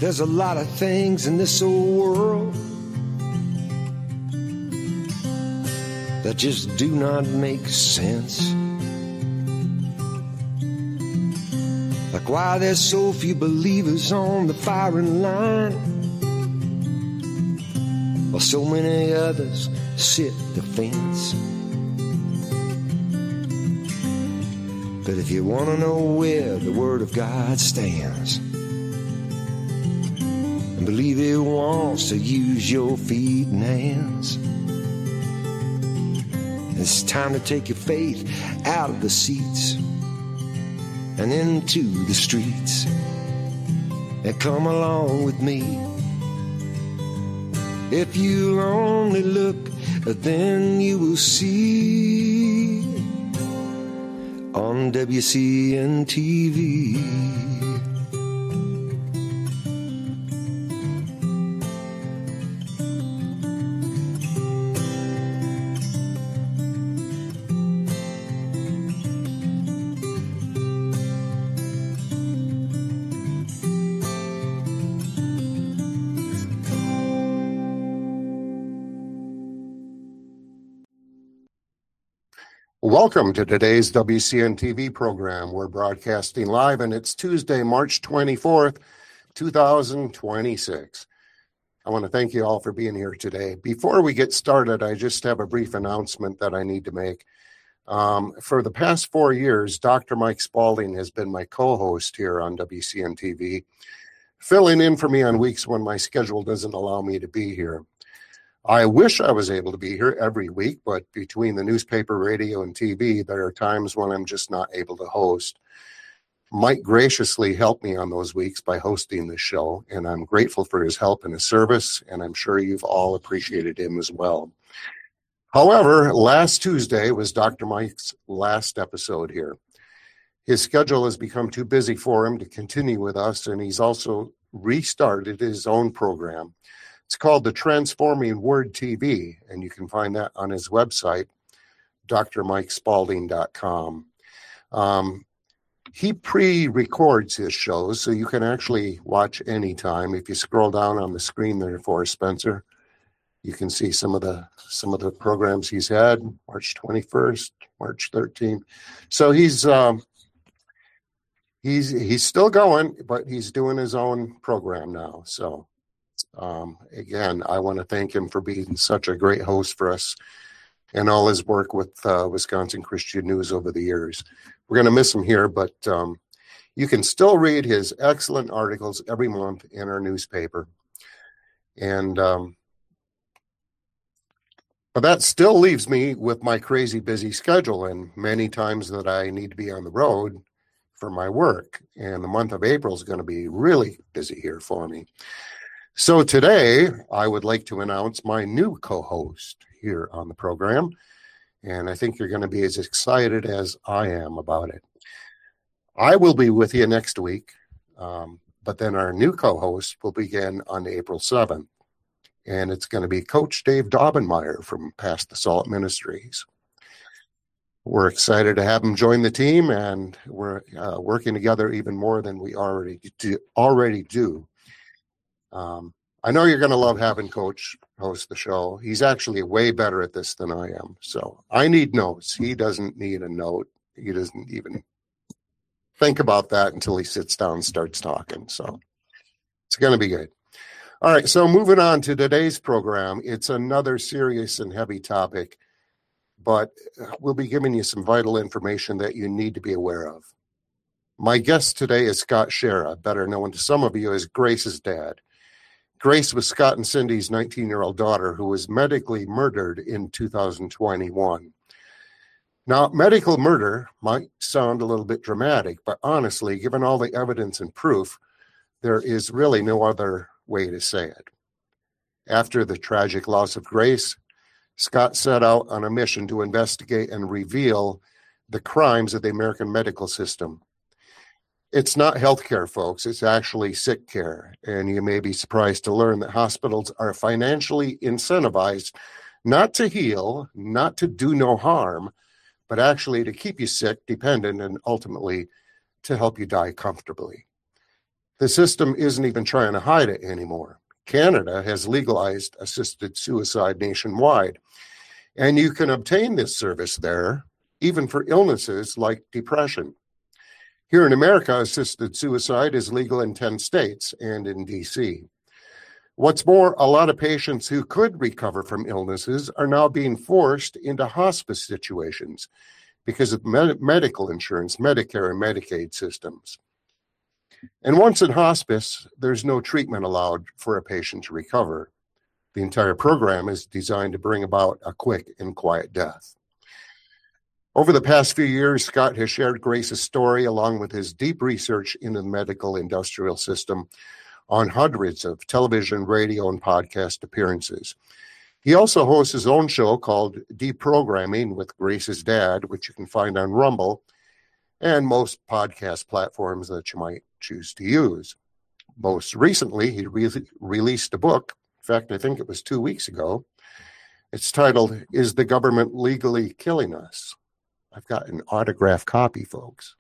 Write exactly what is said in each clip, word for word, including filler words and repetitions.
There's a lot of things in this old world that just do not make sense. Like why there's so few believers on the firing line, while so many others sit the fence. But if you want to know where the Word of God stands, and believe it wants to use your feet and hands, it's time to take your faith out of the seats and into the streets, and come along with me. If you only look, then you will see on W C N T V. Welcome to today's W C N T V program. We're broadcasting live, and it's Tuesday, March twenty-fourth, two thousand twenty-six. I want to thank you all for being here today. Before we get started, I just have a brief announcement that I need to make. Um, for the past four years, Doctor Mike Spalding has been my co-host here on W C N T V, filling in for me on weeks when my schedule doesn't allow me to be here. I wish I was able to be here every week, but between the newspaper, radio, and T V, there are times when I'm just not able to host. Mike graciously helped me on those weeks by hosting the show, and I'm grateful for his help and his service, and I'm sure you've all appreciated him as well. However, last Tuesday was Doctor Mike's last episode here. His schedule has become too busy for him to continue with us, and he's also restarted his own program. It's called the Transforming Word T V, and you can find that on his website, D R Mike Spalding dot com. Um, he pre-records his shows, so you can actually watch anytime. If you scroll down on the screen there for Spencer, you can see some of the some of the programs he's had, March twenty-first, March thirteenth. So he's um, he's he's still going, but he's doing his own program now. So. Um, again, I want to thank him for being such a great host for us and all his work with uh, Wisconsin Christian News over the years. We're going to miss him here, but um, you can still read his excellent articles every month in our newspaper. And um, but that still leaves me with my crazy busy schedule and many times that I need to be on the road for my work. And the month of April is going to be really busy here for me. So today, I would like to announce my new co-host here on the program, and I think you're going to be as excited as I am about it. I will be with you next week, um, but then our new co-host will begin on April seventh, and it's going to be Coach Dave Daubenmire from Past the Salt Ministries. We're excited to have him join the team, and we're uh, working together even more than we already do. Already do. Um, I know you're going to love having Coach host the show. He's actually way better at this than I am. So I need notes. He doesn't need a note. He doesn't even think about that until he sits down and starts talking. So it's going to be good. All right. So moving on to today's program, it's another serious and heavy topic, but we'll be giving you some vital information that you need to be aware of. My guest today is Scott Schara, better known to some of you as Grace's dad. Grace was Scott and Cindy's nineteen-year-old daughter who was medically murdered in two thousand twenty-one. Now, medical murder might sound a little bit dramatic, but honestly, given all the evidence and proof, there is really no other way to say it. After the tragic loss of Grace, Scott set out on a mission to investigate and reveal the crimes of the American medical system. It's not healthcare, folks. It's actually sick care. And you may be surprised to learn that hospitals are financially incentivized not to heal, not to do no harm, but actually to keep you sick, dependent, and ultimately to help you die comfortably. The system isn't even trying to hide it anymore. Canada has legalized assisted suicide nationwide, and you can obtain this service there, even for illnesses like depression. Here in America, assisted suicide is legal in ten states and in D C. What's more, a lot of patients who could recover from illnesses are now being forced into hospice situations because of med- medical insurance, Medicare and Medicaid systems. And once in hospice, there's no treatment allowed for a patient to recover. The entire program is designed to bring about a quick and quiet death. Over the past few years, Scott has shared Grace's story along with his deep research into the medical industrial system on hundreds of television, radio, and podcast appearances. He also hosts his own show called Deprogramming with Grace's Dad, which you can find on Rumble and most podcast platforms that you might choose to use. Most recently, he re- released a book. In fact, I think it was two weeks ago. It's titled, Is the Government Legally Killing Us? I've got an autographed copy, folks.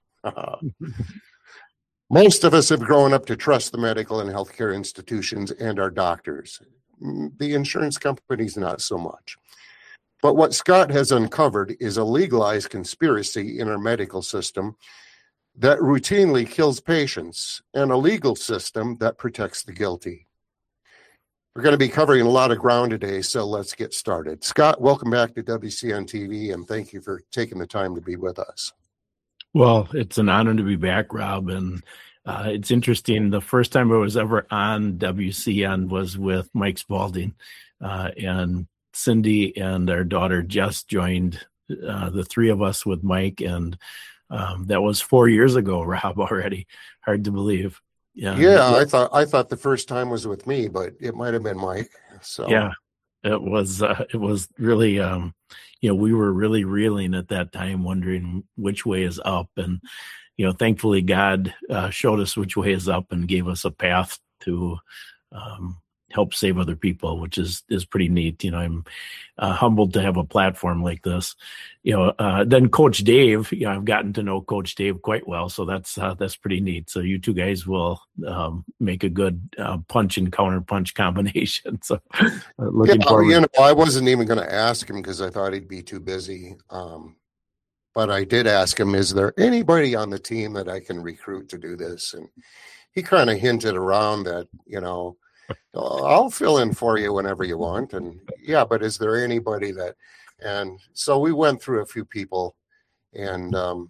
Most of us have grown up to trust the medical and healthcare institutions and our doctors. The insurance companies, not so much. But what Scott has uncovered is a legalized conspiracy in our medical system that routinely kills patients and a legal system that protects the guilty. We're going to be covering a lot of ground today, so let's get started. Scott, welcome back to W C N T V, and thank you for taking the time to be with us. Well, it's an honor to be back, Rob, and uh, it's interesting. The first time I was ever on W C N was with Mike Spalding, uh, and Cindy and our daughter Jess joined uh, the three of us with Mike, and um, that was four years ago, Rob, already. Hard to believe. Yeah, yeah, I thought I thought the first time was with me, but it might have been Mike. So yeah, it was. Uh, it was really. Um, you know, we were really reeling at that time, wondering which way is up, and you know, thankfully God uh, showed us which way is up and gave us a path to um, help save other people, which is is pretty neat. You know, I'm uh, humbled to have a platform like this. You know, uh, then Coach Dave, you know, I've gotten to know Coach Dave quite well, so that's uh, that's pretty neat. So you two guys will um, make a good uh, punch and counter punch combination. So uh, looking yeah, forward. You know, I wasn't even going to ask him because I thought he'd be too busy. Um, but I did ask him, is there anybody on the team that I can recruit to do this? And he kind of hinted around that, you know, I'll fill in for you whenever you want. And yeah, but is there anybody that, and so we went through a few people, and um,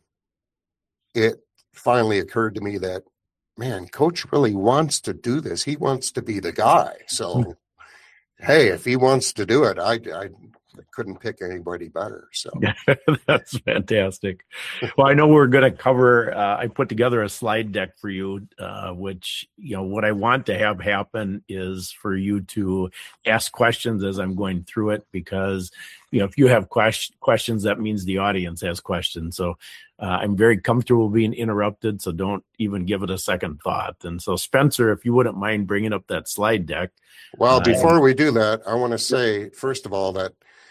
it finally occurred to me that, man, Coach really wants to do this. He wants to be the guy. So, hey, if he wants to do it, I, I couldn't pick anybody better. So that's fantastic. Well, I know we're going to cover, uh, I put together a slide deck for you, uh, which, you know, what I want to have happen is for you to ask questions as I'm going through it, because, you know, if you have quest- questions, that means the audience has questions. So uh, I'm very comfortable being interrupted, so don't even give it a second thought. And so, Spencer, if you wouldn't mind bringing up that slide deck. Well, uh, before we do that, I want to say, first of all, that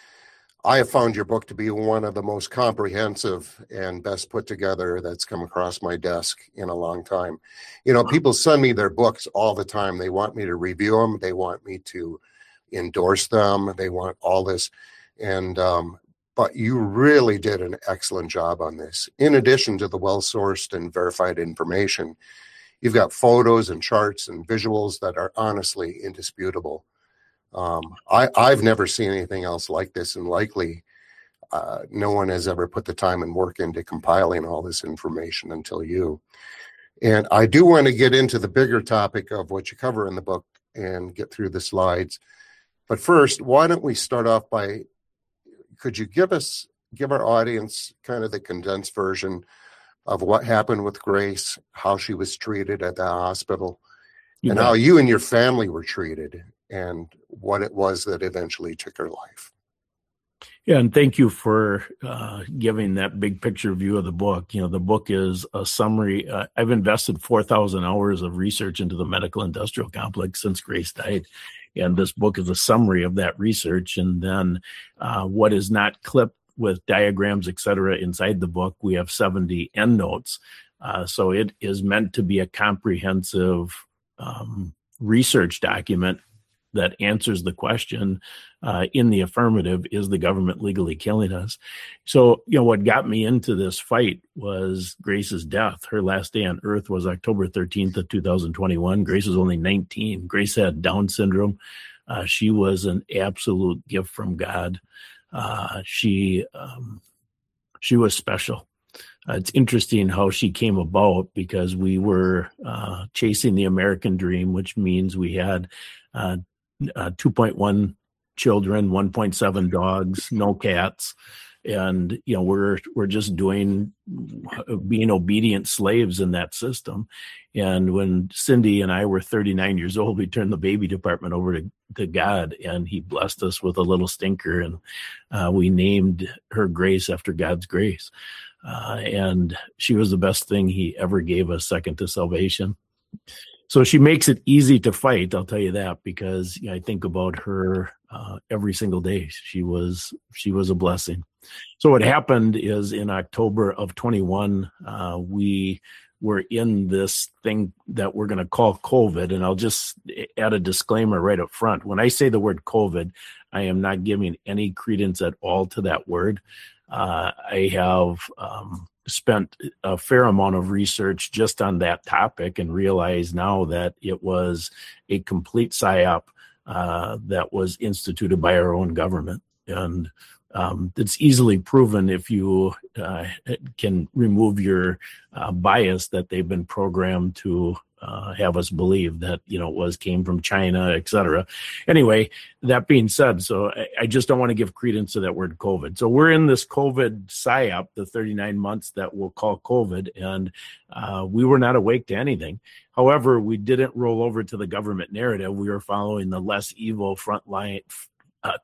I have found your book to be one of the most comprehensive and best put together that's come across my desk in a long time. You know, people send me their books all the time. They want me to review them. They want me to endorse them. They want all this. And, um, but you really did an excellent job on this. In addition to the well-sourced and verified information, you've got photos and charts and visuals that are honestly indisputable. Um, I, I've never seen anything else like this, and likely uh, no one has ever put the time and work into compiling all this information until you. And I do want to get into the bigger topic of what you cover in the book and get through the slides. But first, why don't we start off by, could you give us, give our audience kind of the condensed version of what happened with Grace, how she was treated at the hospital, you and know. how you and your family were treated, and what it was that eventually took her life. Yeah, and thank you for uh, giving that big picture view of the book. You know, the book is a summary. Uh, I've invested four thousand hours of research into the medical industrial complex since Grace died. And this book is a summary of that research. And then uh, what is not clipped with diagrams, et cetera, inside the book, we have seventy endnotes Uh, so it is meant to be a comprehensive um, research document that answers the question uh, in the affirmative, is the government legally killing us? So, you know, what got me into this fight was Grace's death. Her last day on earth was October thirteenth of two thousand twenty-one. Grace was only nineteen. Grace had Down syndrome. Uh, she was an absolute gift from God. Uh, she, um, she was special. Uh, it's interesting how she came about, because we were uh, chasing the American dream, which means we had uh, uh, two point one children, one point seven dogs, no cats. And, you know, we're, we're just doing, being obedient slaves in that system. And when Cindy and I were thirty-nine years old, we turned the baby department over to, to God, and he blessed us with a little stinker. And uh, we named her Grace after God's grace. Uh, and she was the best thing he ever gave us, second to salvation. So she makes it easy to fight, I'll tell you that, because you know, I think about her uh, every single day. She was she was a blessing. So what happened is in October of twenty-one, uh, we were in this thing that we're going to call COVID. And I'll just add a disclaimer right up front. When I say the word COVID, I am not giving any credence at all to that word. Uh, I have um, spent a fair amount of research just on that topic and realize now that it was a complete psyop uh, that was instituted by our own government. And um, it's easily proven if you uh, can remove your uh, bias that they've been programmed to Uh, have us believe that, you know, it was came from China, et cetera. Anyway, that being said, so I, I just don't want to give credence to that word COVID. So we're in this COVID psyop, the thirty-nine months that we'll call COVID, and uh, we were not awake to anything. However, we didn't roll over to the government narrative. We were following the less evil frontline uh,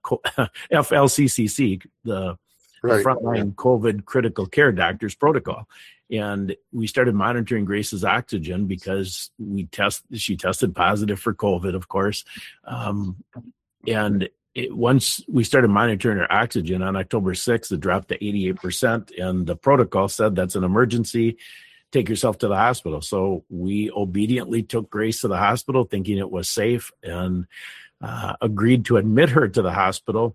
F L C C C, the, right. the frontline COVID critical care doctors protocol. And we started monitoring Grace's oxygen because we test. She tested positive for COVID, of course. Um, and it, once we started monitoring her oxygen on October sixth, it dropped to eighty-eight percent. And the protocol said that's an emergency. Take yourself to the hospital. So we obediently took Grace to the hospital, thinking it was safe, and uh, agreed to admit her to the hospital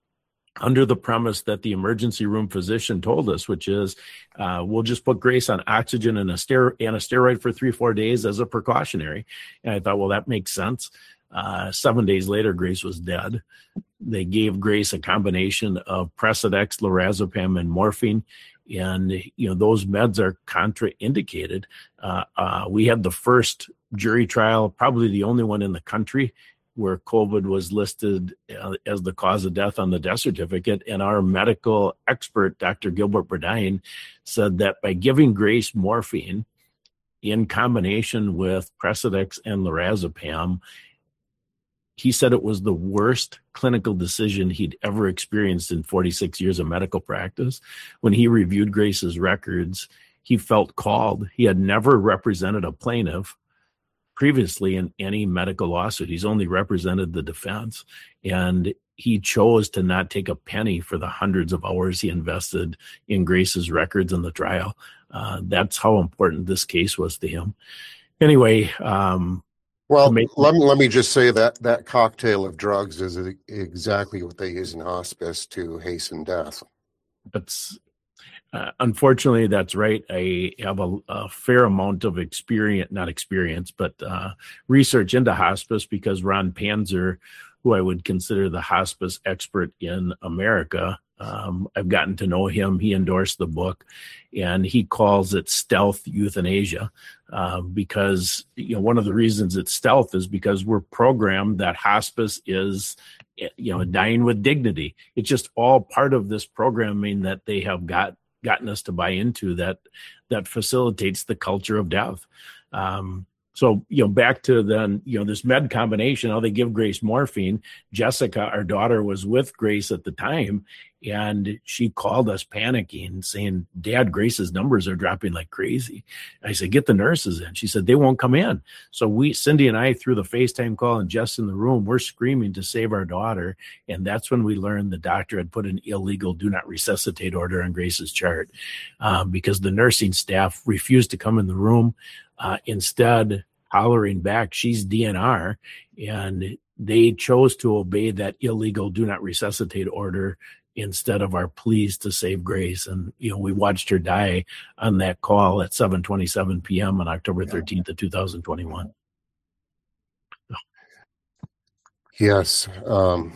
under the premise that the emergency room physician told us, which is uh, we'll just put Grace on oxygen and a, ster- and a steroid for three, four days as a precautionary. And I thought, well, that makes sense. Uh, seven days later, Grace was dead. They gave Grace a combination of Precedex, lorazepam, and morphine. And, you know, those meds are contraindicated. Uh, uh, we had the first jury trial, probably the only one in the country, where COVID was listed uh, as the cause of death on the death certificate. And our medical expert, Doctor Gilbert Burdine, said that by giving Grace morphine in combination with Precedex and lorazepam, he said it was the worst clinical decision he'd ever experienced in forty-six years of medical practice. When he reviewed Grace's records, he felt called. He had never represented a plaintiff previously in any medical lawsuit. He's only represented the defense, and he chose to not take a penny for the hundreds of hours he invested in Grace's records in the trial. Uh, that's how important this case was to him. Anyway, um, well, make- let me, let me just say that that cocktail of drugs is exactly what they use in hospice to hasten death. That's Uh, unfortunately, that's right. I have a, a fair amount of experience, not experience, but uh, research into hospice, because Ron Panzer, who I would consider the hospice expert in America, um, I've gotten to know him. He endorsed the book, and he calls it stealth euthanasia uh, because, you know, one of the reasons it's stealth is because we're programmed that hospice is, you know, dying with dignity. It's just all part of this programming that they have got gotten us to buy into that that facilitates the culture of death. Um, So, you know, back to then, you know, this med combination, how they give Grace morphine. Jessica, our daughter, was with Grace at the time, and she called us panicking, saying, Dad, Grace's numbers are dropping like crazy. I said, get the nurses in. She said, they won't come in. So we, Cindy and I, through the FaceTime call and Jess in the room, we're screaming to save our daughter. And that's when we learned the doctor had put an illegal do not resuscitate order on Grace's chart, um, because the nursing staff refused to come in the room. Uh, instead, hollering back, she's D N R, and they chose to obey that illegal do not resuscitate order instead of our pleas to save Grace. And, you know, we watched her die on that call at seven twenty-seven p.m. on October thirteenth of two thousand twenty-one. Yes. Um,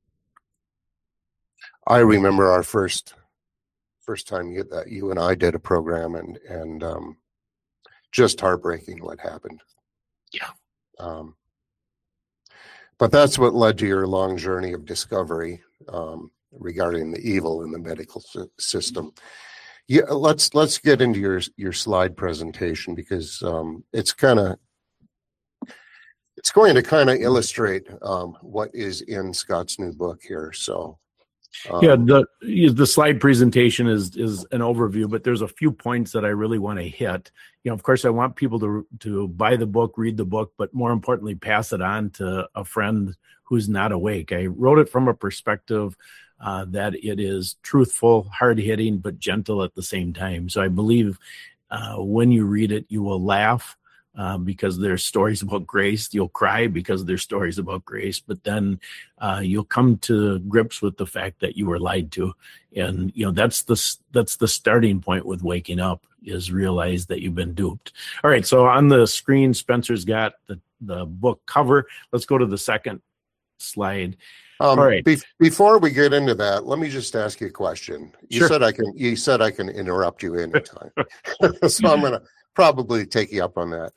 I remember our first first time you, that you and I did a program, and, and um, just heartbreaking what happened. Yeah. Um, but that's what led to your long journey of discovery um, regarding the evil in the medical system. Yeah, let's let's get into your your slide presentation, because um, it's kind of it's going to kind of illustrate um, what is in Scott's new book here. So. Um, yeah, the the slide presentation is is an overview, but there's a few points that I really want to hit. You know, of course, I want people to to buy the book, read the book, but more importantly, pass it on to a friend who's not awake. I wrote it from a perspective uh, that it is truthful, hard-hitting, but gentle at the same time. So I believe uh, when you read it, you will laugh. Uh, because there's stories about Grace. You'll cry because there's stories about Grace, but then uh, you'll come to grips with the fact that you were lied to. And, you know, that's the, that's the starting point with waking up, is realize that you've been duped. All right. So on the screen, Spencer's got the, the book cover. Let's go to the second slide. Um, All right. Be- before we get into that, let me just ask you a question. You Sure. said I can, you said I can interrupt you anytime. So I'm going to probably take you up on that.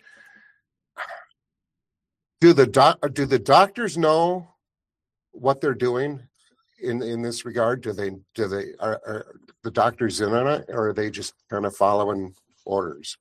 Do the doc, do the doctors know what they're doing in, in this regard? Do they, do they, are, are the doctors in on it, or are they just kind of following orders?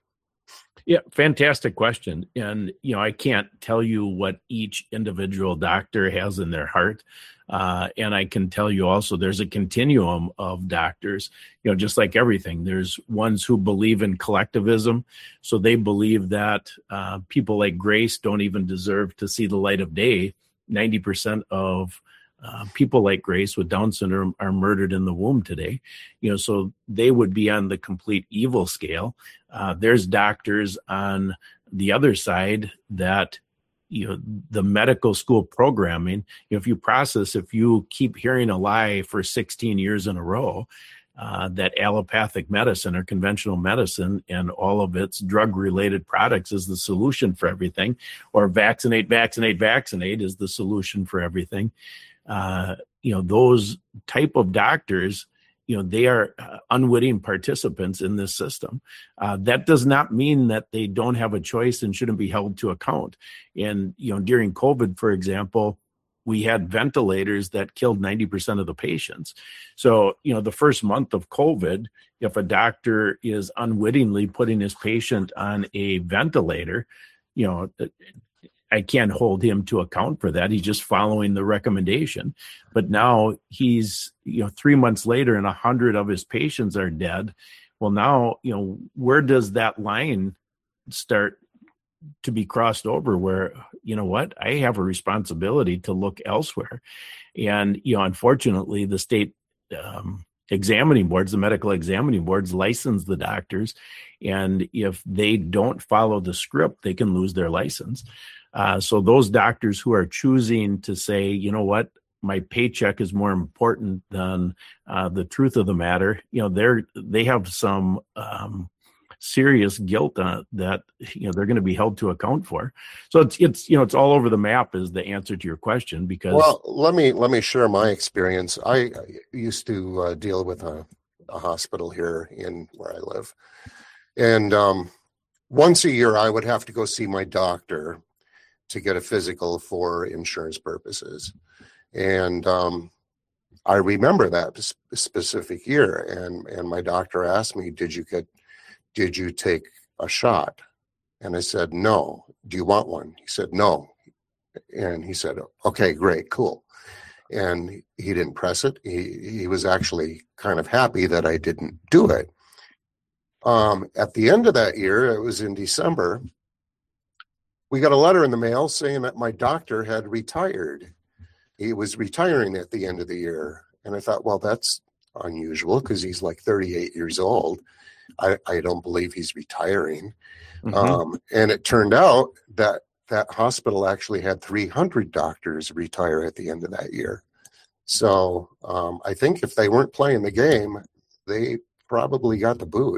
Yeah, fantastic question. And, you know, I can't tell you what each individual doctor has in their heart. Uh, and I can tell you also there's a continuum of doctors, you know, just like everything. There's ones who believe in collectivism. So they believe that uh, people like Grace don't even deserve to see the light of day. ninety percent of uh, people like Grace with Down syndrome are murdered in the womb today. You know, so they would be on the complete evil scale. Uh, there's doctors on the other side that, you know, the medical school programming, you know, if you process, if you keep hearing a lie for sixteen years in a row, uh, that allopathic medicine or conventional medicine and all of its drug-related products is the solution for everything, or vaccinate, vaccinate, vaccinate is the solution for everything. Uh, you know, those type of doctors, you know, they are uh, unwitting participants in this system. Uh, that does not mean that they don't have a choice and shouldn't be held to account. And, you know, during COVID, for example, we had ventilators that killed ninety percent of the patients. So, you know, the first month of COVID, if a doctor is unwittingly putting his patient on a ventilator, you know, I can't hold him to account for that. He's just following the recommendation. But now he's, you know, three months later and a hundred of his patients are dead. Well, now, you know, where does that line start to be crossed over where, you know what, I have a responsibility to look elsewhere. And, you know, unfortunately, the state um, examining boards, the medical examining boards license the doctors. And if they don't follow the script, they can lose their license. Uh, so those doctors who are choosing to say, you know what, my paycheck is more important than uh, the truth of the matter, you know, they're, they have some um, serious guilt uh, that, you know, they're going to be held to account for. So it's, it's, you know, it's all over the map is the answer to your question, because. Well, let me, let me share my experience. I used to uh, deal with a, a hospital here in where I live. And um, once a year, I would have to go see my doctor to get a physical for insurance purposes. And um, I remember that specific year. And, and my doctor asked me, did you get, did you take a shot? And I said, no. Do you want one? He said, no. And he said, okay, great, cool. And he didn't press it. He, he was actually kind of happy that I didn't do it. Um, at the end of that year, it was in December, we got a letter in the mail saying that my doctor had retired. He was retiring at the end of the year. And I thought, well, that's unusual because he's like thirty-eight years old. I, I don't believe he's retiring. Mm-hmm. Um, and it turned out that that hospital actually had three hundred doctors retire at the end of that year. So um, I think if they weren't playing the game, they probably got the boot.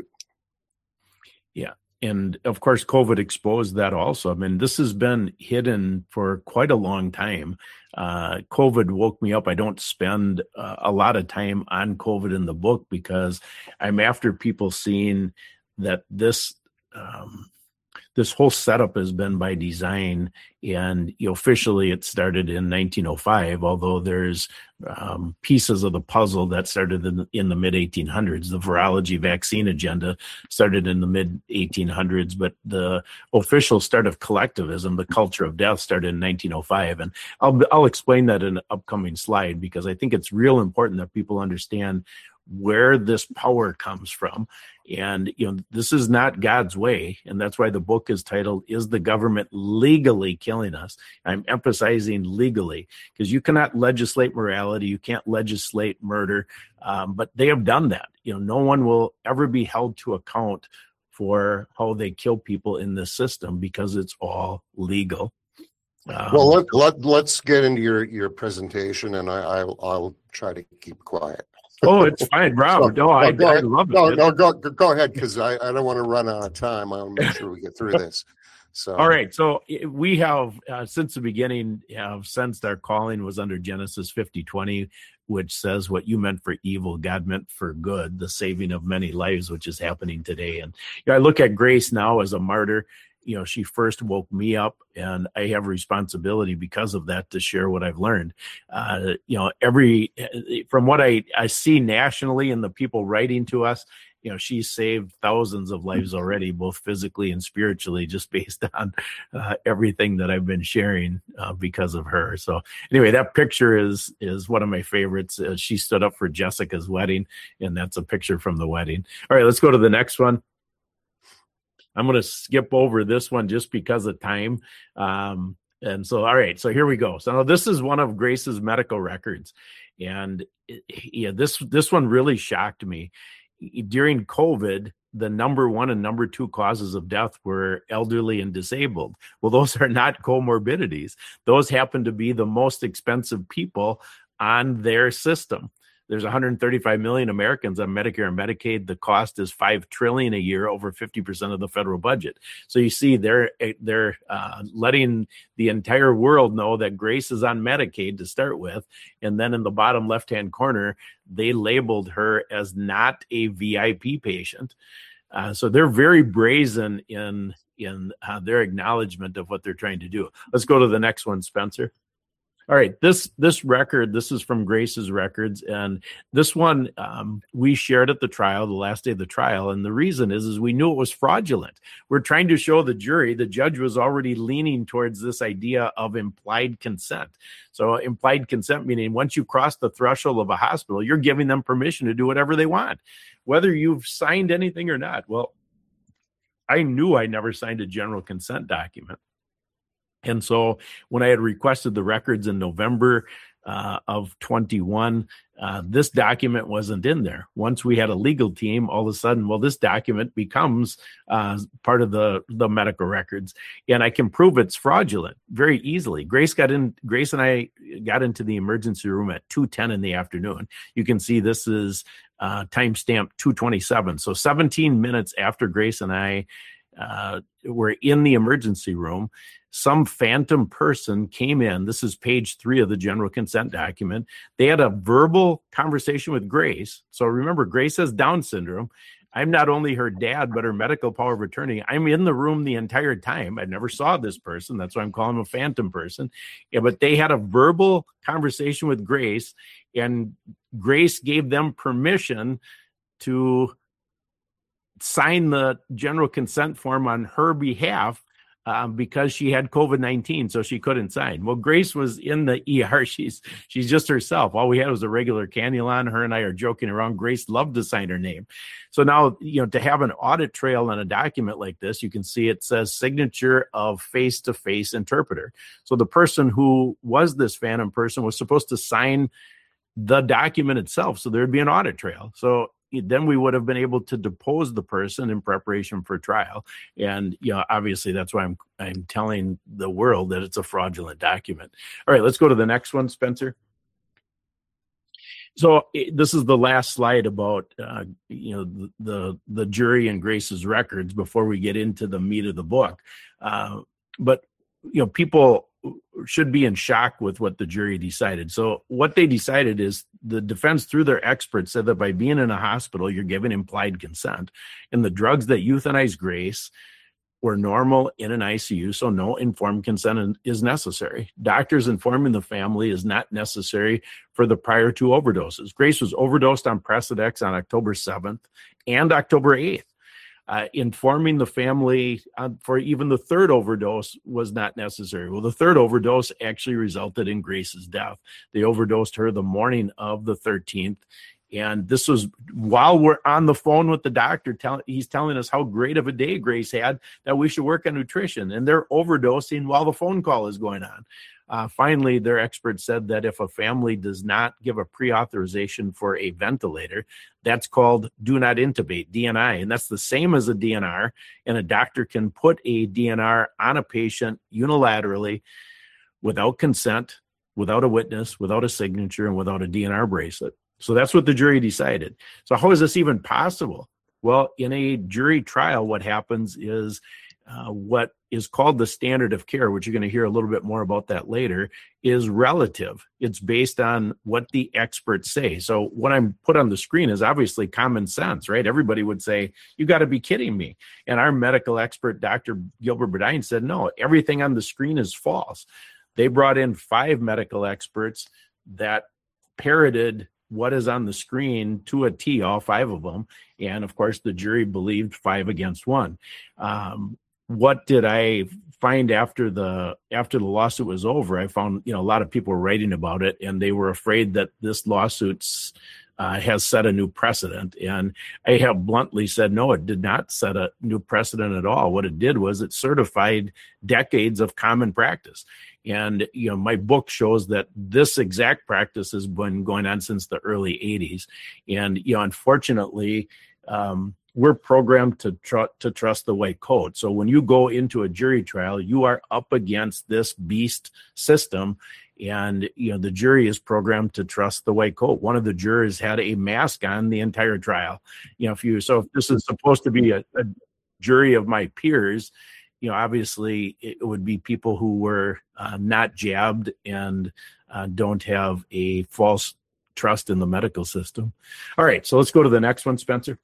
Yeah. And of course, COVID exposed that also. I mean, this has been hidden for quite a long time. Uh, COVID woke me up. I don't spend uh, a lot of time on COVID in the book because I'm after people seeing that this, um, this whole setup has been by design, and you know, officially it started in nineteen oh five, although there's um, pieces of the puzzle that started in, in the mid eighteen hundreds. The virology vaccine agenda started in the mid eighteen hundreds, but the official start of collectivism, the culture of death, started in nineteen oh five. And I'll, I'll explain that in an upcoming slide because I think it's real important that people understand where this power comes from. And, you know, this is not God's way. And that's why the book is titled, Is the Government Legally Killing Us? I'm emphasizing legally because you cannot legislate morality. You can't legislate murder. Um, but they have done that. You know, no one will ever be held to account for how they kill people in this system because it's all legal. Um, well, let, let, let's get into your, your presentation, and I, I'll, I'll try to keep quiet. Oh, it's fine, Rob. So, no, I, no, I love it. No, no, go, go ahead, because I, I don't want to run out of time. I'll make sure we get through this. So, all right. So we have, uh, since the beginning, have sensed our calling was under Genesis fifty twenty, which says what you meant for evil, God meant for good, the saving of many lives, which is happening today. And you know, I look at Grace now as a martyr. You know, she first woke me up, and I have a responsibility because of that to share what I've learned. Uh, you know, every, from what I, I see nationally and the people writing to us, you know, she's saved thousands of lives already, both physically and spiritually, just based on uh, everything that I've been sharing uh, because of her. So anyway, that picture is, is one of my favorites. Uh, she stood up for Jessica's wedding, and that's a picture from the wedding. All right, let's go to the next one. I'm going to skip over this one just because of time. Um, and so, all right, so here we go. So this is one of Grace's medical records. And yeah, this, this one really shocked me. During COVID, the number one and number two causes of death were elderly and disabled. Well, those are not comorbidities. Those happen to be the most expensive people on their system. There's one hundred thirty-five million Americans on Medicare and Medicaid. The cost is five trillion dollars a year, over fifty percent of the federal budget. So you see, they're they're uh, letting the entire world know that Grace is on Medicaid to start with, and then in the bottom left-hand corner, they labeled her as not a V I P patient. Uh, so they're very brazen in in uh, their acknowledgement of what they're trying to do. Let's go to the next one, Spencer. All right, this this record, this is from Grace's records, and this one um, we shared at the trial, the last day of the trial, and the reason is, is we knew it was fraudulent. We're trying to show the jury, the judge was already leaning towards this idea of implied consent. So implied consent meaning once you cross the threshold of a hospital, you're giving them permission to do whatever they want, whether you've signed anything or not. Well, I knew I never signed a general consent document. And so when I had requested the records in November uh, of twenty-one, uh, this document wasn't in there. Once we had a legal team, all of a sudden, well, this document becomes uh, part of the, the medical records, and I can prove it's fraudulent very easily. Grace got in. Grace and I got into the emergency room at two ten in the afternoon. You can see this is uh, timestamp two twenty-seven. So seventeen minutes after Grace and I uh, were in the emergency room, some phantom person came in. This is page three of the general consent document. They had a verbal conversation with Grace. So remember, Grace has Down syndrome. I'm not only her dad, but her medical power of attorney. I'm in the room the entire time. I never saw this person. That's why I'm calling him a phantom person. Yeah, but they had a verbal conversation with Grace, and Grace gave them permission to sign the general consent form on her behalf um, because she had COVID nineteen, so she couldn't sign. Well, Grace was in the E R. She's she's just herself. All we had was a regular cannula on. Her and I are joking around. Grace loved to sign her name. So now, you know, to have an audit trail on a document like this, you can see it says signature of face-to-face interpreter. So the person who was this phantom person was supposed to sign the document itself. So there'd be an audit trail. So then we would have been able to depose the person in preparation for trial. And, you know, obviously that's why I'm, I'm telling the world that it's a fraudulent document. All right, let's go to the next one, Spencer. So this is the last slide about, uh, you know, the, the, the jury and Grace's records before we get into the meat of the book. Uh, but, you know, people should be in shock with what the jury decided. So what they decided is the defense, through their experts, said that by being in a hospital, you're given implied consent. And the drugs that euthanized Grace were normal in an I C U, so no informed consent is necessary. Doctors informing the family is not necessary for the prior two overdoses. Grace was overdosed on Precedex on October seventh and October eighth. Uh, informing the family uh, for even the third overdose was not necessary. Well, the third overdose actually resulted in Grace's death. They overdosed her the morning of the thirteenth. And this was while we're on the phone with the doctor. Tell, he's telling us how great of a day Grace had, that we should work on nutrition. And they're overdosing while the phone call is going on. Uh, finally, their expert said that if a family does not give a pre-authorization for a ventilator, that's called do not intubate, D N I. And that's the same as a D N R. And a doctor can put a D N R on a patient unilaterally without consent, without a witness, without a signature, and without a D N R bracelet. So that's what the jury decided. So how is this even possible? Well, in a jury trial, what happens is uh, what is called the standard of care, which you're going to hear a little bit more about that later, is relative. It's based on what the experts say. So what I'm put on the screen is obviously common sense, right? Everybody would say, you got to be kidding me. And our medical expert, Doctor Gilbert Burdine, said, no, everything on the screen is false. They brought in five medical experts that parroted what is on the screen to a T, all five of them. And of course, the jury believed five against one. Um, what did I find after the after the lawsuit was over? I found, you know, a lot of people were writing about it, and they were afraid that this lawsuit's uh, has set a new precedent. And I have bluntly said, no, it did not set a new precedent at all. What it did was it certified decades of common practice. And, you know, my book shows that this exact practice has been going on since the early eighties. And, you know, unfortunately, um, we're programmed to tr- to trust the white coat. So when you go into a jury trial, you are up against this beast system. And, you know, the jury is programmed to trust the white coat. One of the jurors had a mask on the entire trial. You know, if you, so if this is supposed to be a, a jury of my peers, you know, obviously it would be people who were uh, not jabbed and uh, don't have a false trust in the medical system. All right, so let's go to the next one, Spencer.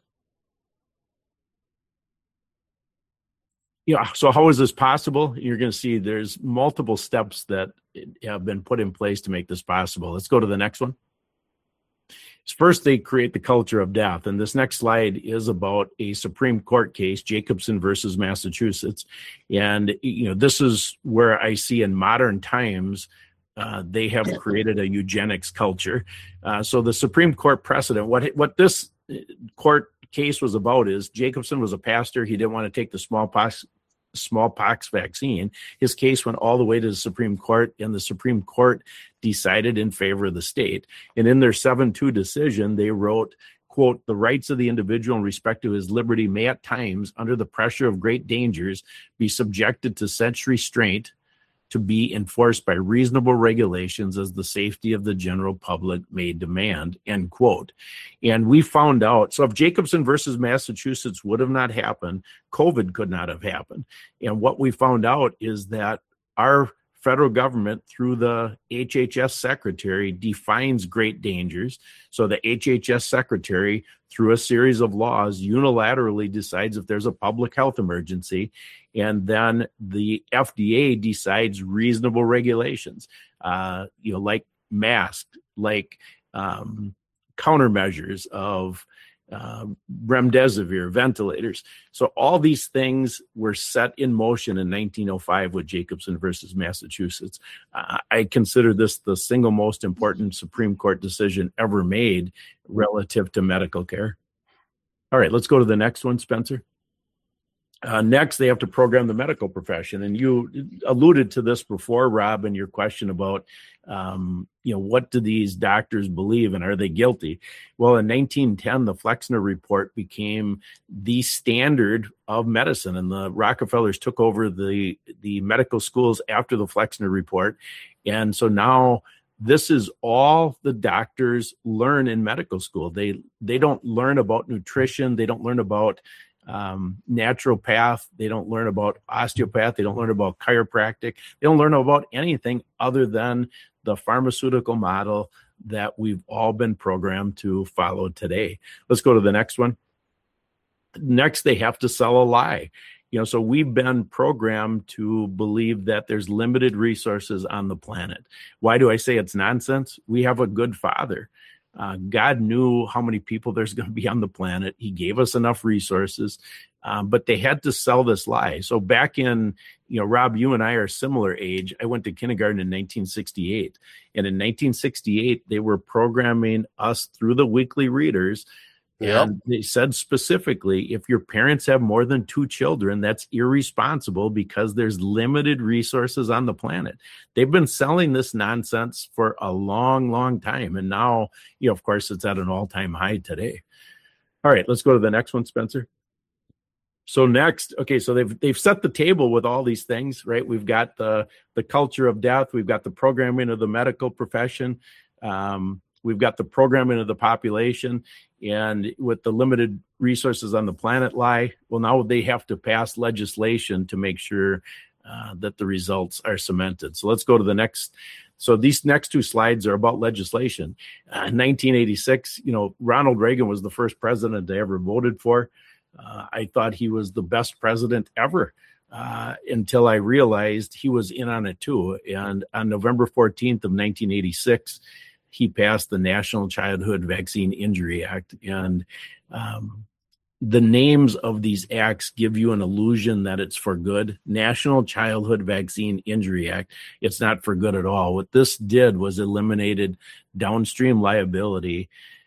Yeah, so how is this possible? You're going to see there's multiple steps that have been put in place to make this possible. Let's go to the next one. First, they create the culture of death. And this next slide is about a Supreme Court case, Jacobson versus Massachusetts. And, you know, this is where I see in modern times, uh, they have created a eugenics culture. Uh, so the Supreme Court precedent, what, what this court case was about is Jacobson was a pastor. He didn't want to take the smallpox smallpox vaccine. His case went all the way to the Supreme Court, and the Supreme Court decided in favor of the state. And in their seven two decision, they wrote, quote, the rights of the individual in respect to his liberty may at times, under the pressure of great dangers, be subjected to such restraint to be enforced by reasonable regulations as the safety of the general public may demand, end quote. And we found out, so if Jacobson versus Massachusetts would have not happened, COVID could not have happened. And what we found out is that our federal government, through the H H S secretary, defines great dangers. So the H H S secretary, through a series of laws, unilaterally decides if there's a public health emergency. And then the F D A decides reasonable regulations, uh, you know, like masks, like um, countermeasures of uh, remdesivir, ventilators. So all these things were set in motion in nineteen oh five with Jacobson versus Massachusetts. Uh, I consider this the single most important Supreme Court decision ever made relative to medical care. All right, let's go to the next one, Spencer. Uh, next, they have to program the medical profession. And you alluded to this before, Rob, in your question about, um, you know, what do these doctors believe and are they guilty? Well, in nineteen ten, the Flexner Report became the standard of medicine, and the Rockefellers took over the, the medical schools after the Flexner Report. And so now this is all the doctors learn in medical school. They, they don't learn about nutrition. They don't learn about um, naturopath. They don't learn about osteopath. They don't learn about chiropractic. They don't learn about anything other than the pharmaceutical model that we've all been programmed to follow today. Let's go to the next one. Next, they have to sell a lie. You know, so we've been programmed to believe that there's limited resources on the planet. Why do I say it's nonsense? We have a good father. Uh, God knew how many people there's going to be on the planet. He gave us enough resources, um, but they had to sell this lie. So back in, you know, Rob, you and I are similar age. I went to kindergarten in nineteen sixty-eight. And in nineteen sixty-eight, they were programming us through the weekly readers. Yep. And they said specifically, if your parents have more than two children, that's irresponsible because there's limited resources on the planet. They've been selling this nonsense for a long, long time. And now, you know, of course, it's at an all-time high today. All right, let's go to the next one, Spencer. So next, okay, so they've they've set the table with all these things, right? We've got the, the culture of death. We've got the programming of the medical profession. Um, we've got the programming of the population. And with the limited resources on the planet lie, well, now they have to pass legislation to make sure uh, that the results are cemented. So let's go to the next. So these next two slides are about legislation. Uh, in nineteen eighty-six, you know, Ronald Reagan was the first president I ever voted for. Uh, I thought he was the best president ever uh, until I realized he was in on it too. And on November fourteenth of nineteen eighty-six, he passed the National Childhood Vaccine Injury Act. And um, the names of these acts give you an illusion that it's for good. National Childhood Vaccine Injury Act. It's not for good at all. What this did was eliminated downstream liability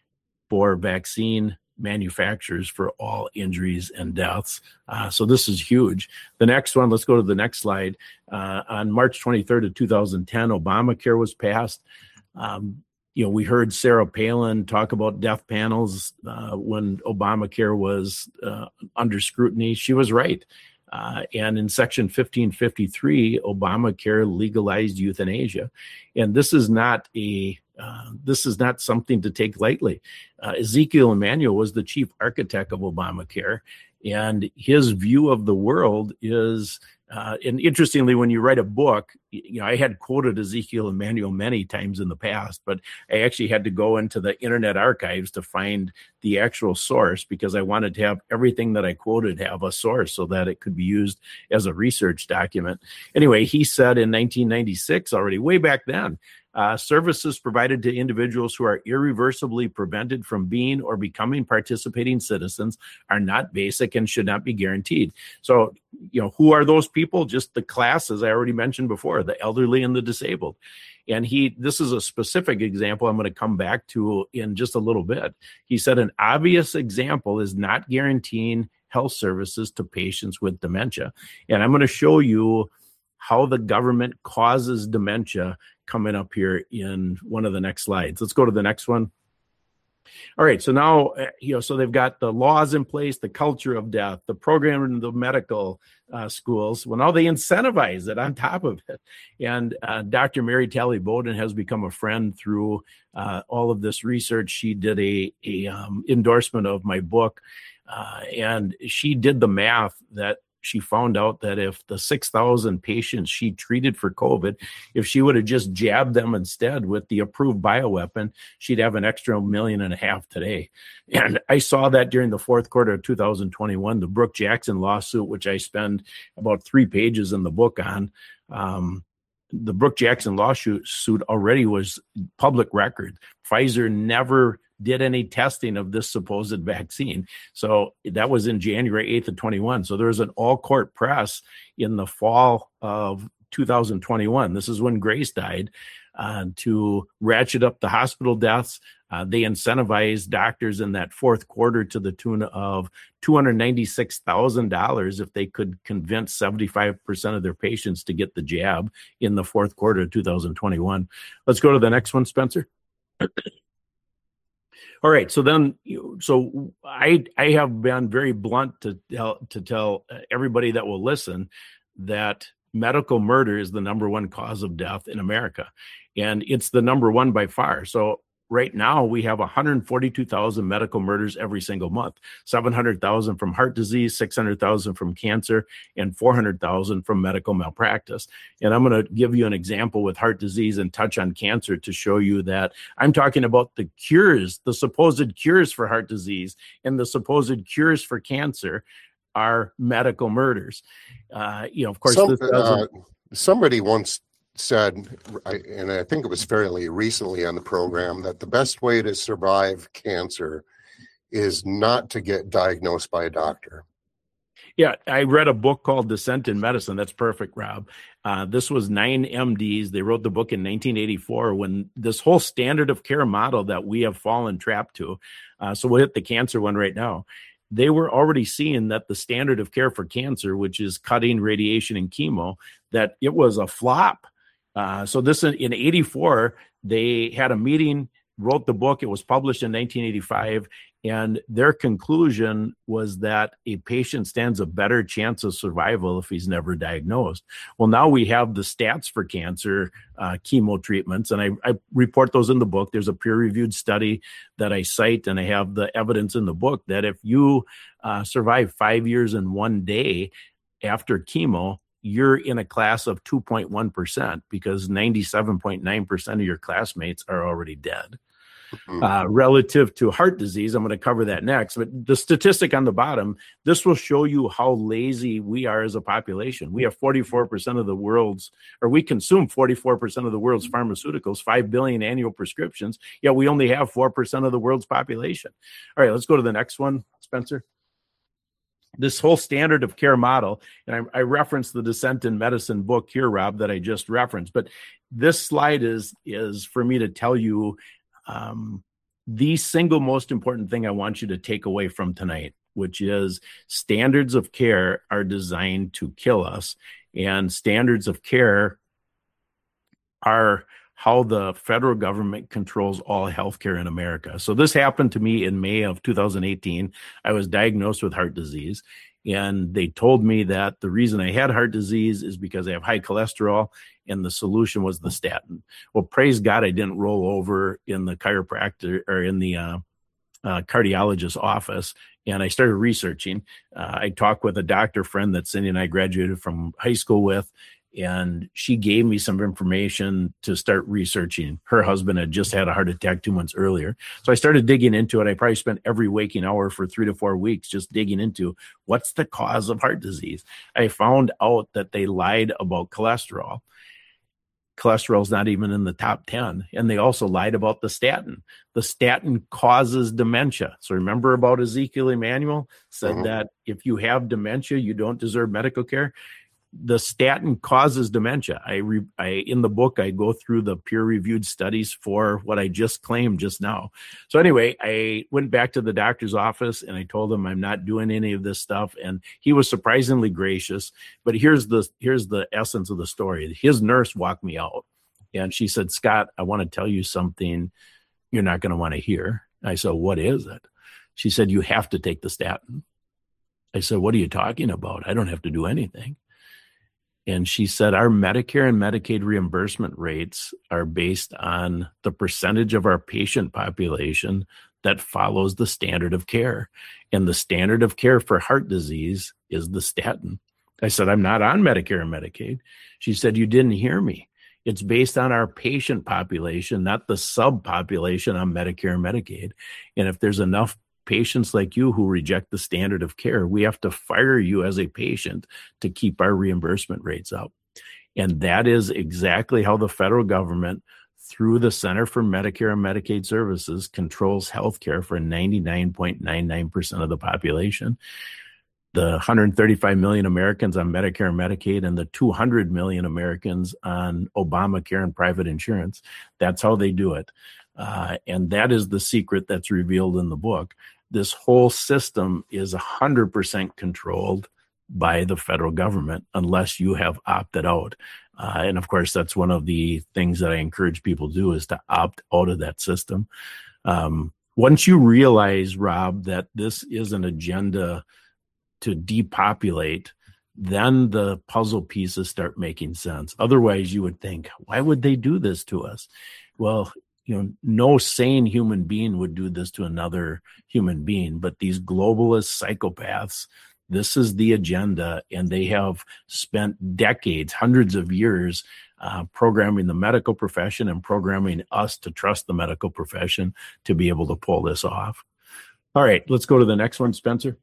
for vaccine manufacturers for all injuries and deaths. Uh, so this is huge. The next one, let's go to the next slide. Uh, on March twenty-third of two thousand ten, Obamacare was passed. Um, You know, we heard Sarah Palin talk about death panels uh, when Obamacare was uh, under scrutiny. She was right. Uh, and in Section fifteen fifty-three, Obamacare legalized euthanasia. And this is not a uh, this is not something to take lightly. Uh, Ezekiel Emanuel was the chief architect of Obamacare, and his view of the world is. Uh, and interestingly, when you write a book, you know, I had quoted Ezekiel Emanuel many times in the past, but I actually had to go into the Internet Archives to find the actual source because I wanted to have everything that I quoted have a source so that it could be used as a research document. Anyway, he said in nineteen ninety-six already, way back then, Uh, services provided to individuals who are irreversibly prevented from being or becoming participating citizens are not basic and should not be guaranteed. So, you know, who are those people? Just the classes I already mentioned before, the elderly and the disabled. And he, this is a specific example I'm going to come back to in just a little bit. He said an obvious example is not guaranteeing health services to patients with dementia. And I'm going to show you how the government causes dementia coming up here in one of the next slides. Let's go to the next one. All right, so now, you know, so they've got the laws in place, the culture of death, the program in the medical uh, schools. Well, now they incentivize it on top of it. And uh, Doctor Mary Talley Bowden has become a friend through uh, all of this research. She did a, a um, endorsement of my book, uh, and she did the math that she found out that if the six thousand patients she treated for COVID, if she would have just jabbed them instead with the approved bioweapon, she'd have an extra million and a half today. And I saw that during the fourth quarter of two thousand twenty-one, the Brook Jackson lawsuit, which I spend about three pages in the book on. Um, the Brook Jackson lawsuit suit already was public record. Pfizer never did any testing of this supposed vaccine. So that was in January eighth of twenty-one. So there was an all-court press in the fall of two thousand twenty-one. This is when Grace died, uh, to ratchet up the hospital deaths. Uh, they incentivized doctors in that fourth quarter to the tune of two hundred ninety-six thousand dollars if they could convince seventy-five percent of their patients to get the jab in the fourth quarter of two thousand twenty-one. Let's go to the next one, Spencer. All right. So then, so I I have been very blunt to tell, to tell everybody that will listen that medical murder is the number one cause of death in America. And it's the number one by far. So right now we have one hundred forty-two thousand medical murders every single month, seven hundred thousand from heart disease, six hundred thousand from cancer, and four hundred thousand from medical malpractice. And I'm going to give you an example with heart disease and touch on cancer to show you that I'm talking about the cures, the supposed cures for heart disease and the supposed cures for cancer are medical murders. Uh, you know, of course, Some, this doesn't... uh, somebody once said, and I think it was fairly recently on the program, that the best way to survive cancer is not to get diagnosed by a doctor. Yeah, I read a book called Descent in Medicine. That's perfect, Rob. Uh, this was nine M Ds. They wrote the book in nineteen eighty-four when this whole standard of care model that we have fallen trapped to. Uh, so we'll hit the cancer one right now. They were already seeing that the standard of care for cancer, which is cutting, radiation, and chemo, that it was a flop. Uh, so this in, in eighty-four, they had a meeting, wrote the book. It was published in nineteen eighty-five. And their conclusion was that a patient stands a better chance of survival if he's never diagnosed. Well, now we have the stats for cancer uh, chemo treatments, and I, I report those in the book. There's a peer-reviewed study that I cite, and I have the evidence in the book that if you uh, survive five years and one day after chemo, you're in a class of two point one percent because ninety-seven point nine percent of your classmates are already dead. Uh, relative to heart disease, I'm going to cover that next. But the statistic on the bottom, this will show you how lazy we are as a population. We have forty-four percent of the world's, or we consume forty-four percent of the world's pharmaceuticals, five billion annual prescriptions, yet we only have four percent of the world's population. All right, let's go to the next one, Spencer. This whole standard of care model, and I, I referenced the Descent in Medicine book here, Rob, that I just referenced, but this slide is, is for me to tell you Um, the single most important thing I want you to take away from tonight, which is standards of care are designed to kill us, and standards of care are how the federal government controls all healthcare in America. So this happened to me in May of two thousand eighteen. I was diagnosed with heart disease, and they told me that the reason I had heart disease is because I have high cholesterol, and the solution was the statin. Well, praise God, I didn't roll over in the chiropractor or in the uh, uh, cardiologist's office, and I started researching. Uh, I talked with a doctor friend that Cindy and I graduated from high school with, and she gave me some information to start researching. Her husband had just had a heart attack two months earlier. So I started digging into it. I probably spent every waking hour for three to four weeks just digging into what's the cause of heart disease. I found out that they lied about cholesterol. Cholesterol is not even in the top ten. And they also lied about the statin. The statin causes dementia. So remember about Ezekiel Emanuel said mm-hmm. that if you have dementia, you don't deserve medical care. The statin causes dementia. I, re, I in the book, I go through the peer-reviewed studies for what I just claimed just now. So anyway, I went back to the doctor's office and I told him I'm not doing any of this stuff. And he was surprisingly gracious. But here's the here's the essence of the story. His nurse walked me out and she said, "Scott, I want to tell you something you're not going to want to hear." I said, "What is it?" She said, "You have to take the statin." I said, "What are you talking about? I don't have to do anything." And she said, our Medicare and Medicaid reimbursement rates are based on the percentage of our patient population that follows the standard of care. And the standard of care for heart disease is the statin. I said, I'm not on Medicare and Medicaid. She said, you didn't hear me. It's based on our patient population, not the subpopulation on Medicare and Medicaid. And if there's enough patients like you who reject the standard of care, we have to fire you as a patient to keep our reimbursement rates up. And that is exactly how the federal government, through the Center for Medicare and Medicaid Services, controls healthcare for ninety-nine point nine nine percent of the population. The one hundred thirty-five million Americans on Medicare and Medicaid and the two hundred million Americans on Obamacare and private insurance. That's how they do it. Uh, and that is the secret that's revealed in the book. This whole system is one hundred percent controlled by the federal government unless you have opted out. Uh, and of course, that's one of the things that I encourage people to do is to opt out of that system. Um, once you realize, Rob, that this is an agenda to depopulate, then the puzzle pieces start making sense. Otherwise, you would think, why would they do this to us? Well, you know, no sane human being would do this to another human being, but these globalist psychopaths, this is the agenda, and they have spent decades, hundreds of years uh, programming the medical profession and programming us to trust the medical profession to be able to pull this off. All right, let's go to the next one, Spencer.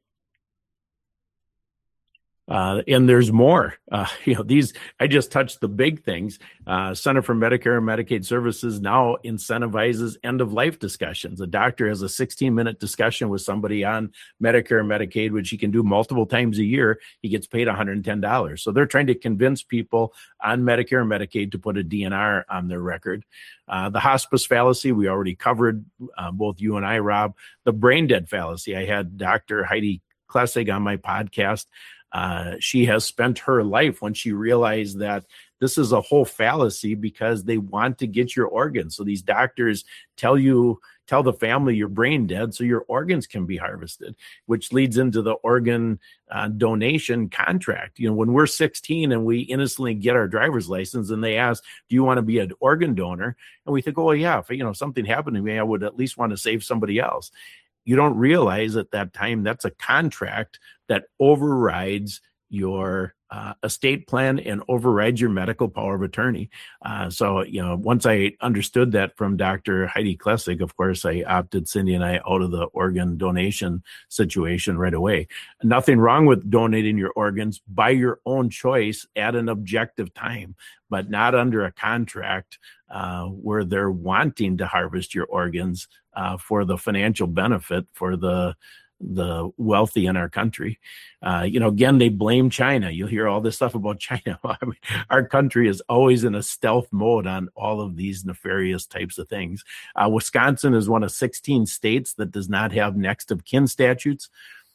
Uh, and there's more. Uh, you know, these, I just touched the big things. Uh, Center for Medicare and Medicaid Services now incentivizes end-of-life discussions. A doctor has a sixteen-minute discussion with somebody on Medicare and Medicaid, which he can do multiple times a year. He gets paid one hundred ten dollars. So they're trying to convince people on Medicare and Medicaid to put a D N R on their record. Uh, the hospice fallacy, we already covered, uh, both you and I, Rob. The brain dead fallacy, I had Doctor Heidi Klessig on my podcast. Uh, she has spent her life when she realized that this is a whole fallacy because they want to get your organs. So these doctors tell you, tell the family you're brain dead so your organs can be harvested, which leads into the organ uh, donation contract. You know, when we're sixteen and we innocently get our driver's license and they ask, do you want to be an organ donor? And we think, oh, yeah, if you know something happened to me, I would at least want to save somebody else. You don't realize at that time that's a contract that overrides your uh, estate plan and overrides your medical power of attorney. Uh, so, you know, once I understood that from Doctor Heidi Klessig, of course, I opted Cindy and I out of the organ donation situation right away. Nothing wrong with donating your organs by your own choice at an objective time, but not under a contract uh, where they're wanting to harvest your organs uh, for the financial benefit for the the wealthy in our country. Uh, you know, again, they blame China. You'll hear all this stuff about China. I mean, our country is always in a stealth mode on all of these nefarious types of things. Uh, Wisconsin is one of sixteen states that does not have next of kin statutes.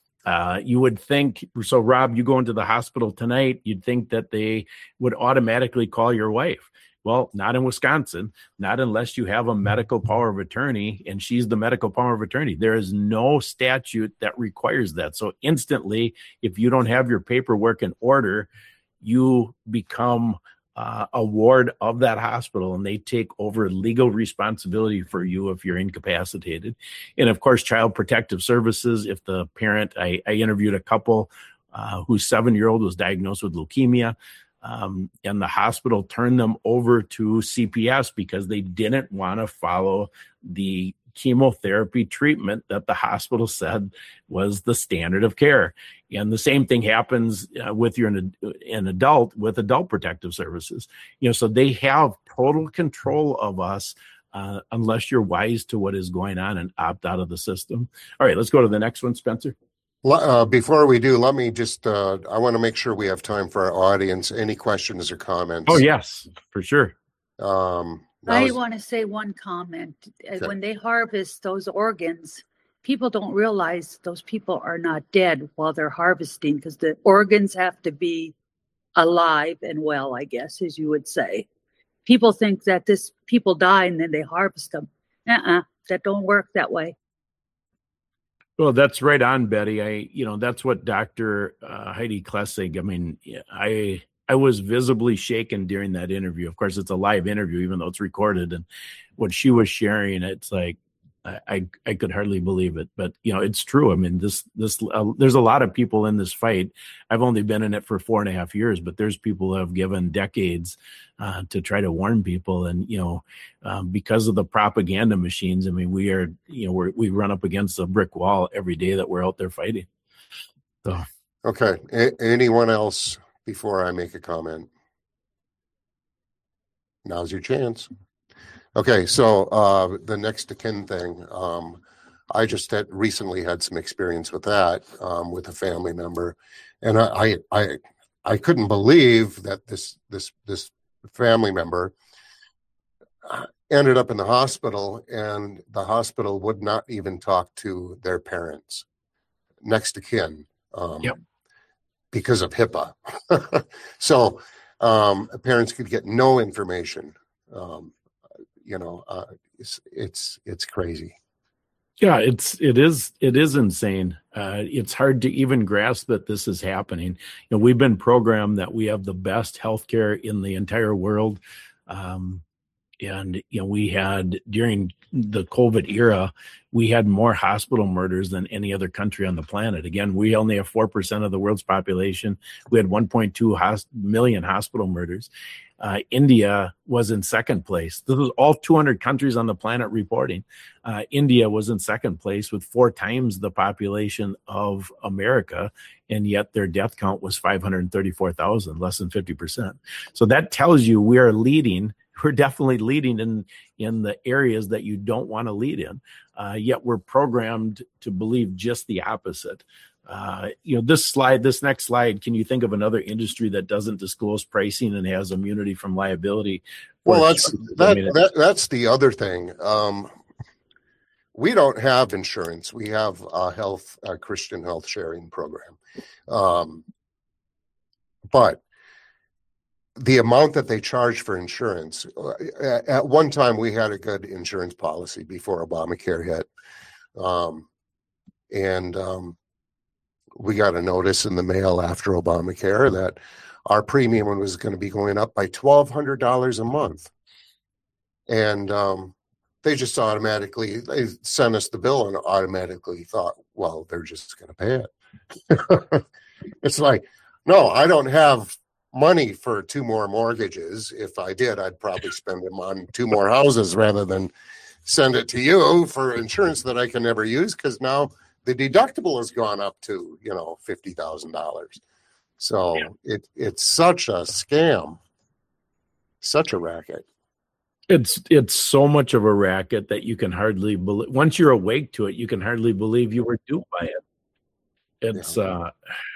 Uh, you would think, so Rob, you go into the hospital tonight, you'd think that they would automatically call your wife. Well, not in Wisconsin, not unless you have a medical power of attorney and she's the medical power of attorney. There is no statute that requires that. So instantly, if you don't have your paperwork in order, you become uh, a ward of that hospital and they take over legal responsibility for you if you're incapacitated. And of course, Child Protective Services, if the parent, I, I interviewed a couple uh, whose seven-year-old was diagnosed with leukemia. Um, and the hospital turned them over to C P S because they didn't want to follow the chemotherapy treatment that the hospital said was the standard of care. And the same thing happens uh, with your an, an adult with Adult Protective Services. You know, so they have total control of us uh, unless you're wise to what is going on and opt out of the system. All right, let's go to the next one, Spencer. Uh, before we do, let me just, uh, I want to make sure we have time for our audience. Any questions or comments? Oh, yes, for sure. Um, I was, want to say one comment. Okay. When they harvest those organs, people don't realize those people are not dead while they're harvesting because the organs have to be alive and well, I guess, as you would say. People think that this people die and then they harvest them. Uh-uh, that don't work that way. Well, that's right on, Betty. I, you know, that's what Doctor Uh, Heidi Klessig, I mean, I, I was visibly shaken during that interview. Of course, it's a live interview, even though it's recorded. And what she was sharing, it's like, I, I, I could hardly believe it, but you know, it's true. I mean, this, this, uh, there's a lot of people in this fight. I've only been in it for four and a half years, but there's people who have given decades uh, to try to warn people. And, you know, um, because of the propaganda machines, I mean, we are, you know, we're, we run up against a brick wall every day that we're out there fighting. So, okay. A- anyone else before I make a comment? Now's your chance. Okay, so uh, the next of kin thing, um, I just had recently had some experience with that um, with a family member, and I, I I I couldn't believe that this this this family member ended up in the hospital, and the hospital would not even talk to their parents, next of kin, um, Yep. because of HIPAA. So um, parents could get no information. Um, you know, uh, it's, it's it's crazy. Yeah, it's it is it is insane. Uh, it's hard to even grasp that this is happening. You know, we've been programmed that we have the best healthcare in the entire world. Um, And, you know, we had during the COVID era, we had more hospital murders than any other country on the planet. Again, we only have four percent of the world's population. We had one point two hos- million hospital murders. Uh, India was in second place. This was all two hundred countries on the planet reporting. Uh, India was in second place with four times the population of America, and yet their death count was five hundred thirty-four thousand, less than fifty percent. So that tells you we are leading. We're definitely leading in, in the areas that you don't want to lead in, uh, yet we're programmed to believe just the opposite. Uh, you know, this slide, this next slide, can you think of another industry that doesn't disclose pricing and has immunity from liability? Well, that's that, that that's the other thing. Um, we don't have insurance. We have a health, a Christian health sharing program, um, but the amount that they charge for insurance, uh, at one time we had a good insurance policy before Obamacare hit, um, and um, we got a notice in the mail after Obamacare that our premium was going to be going up by twelve hundred dollars a month. And um, they just automatically, they sent us the bill and automatically thought, well, they're just going to pay it. It's like, no, I don't have money for two more mortgages. If I did, I'd probably spend them on two more houses rather than send it to you for insurance that I can never use, because now the deductible has gone up to, you know, fifty thousand dollars. So yeah. it it's such a scam, such a racket. It's it's so much of a racket that you can hardly believe. Once you're awake to it, you can hardly believe you were duped by it. It's yeah. uh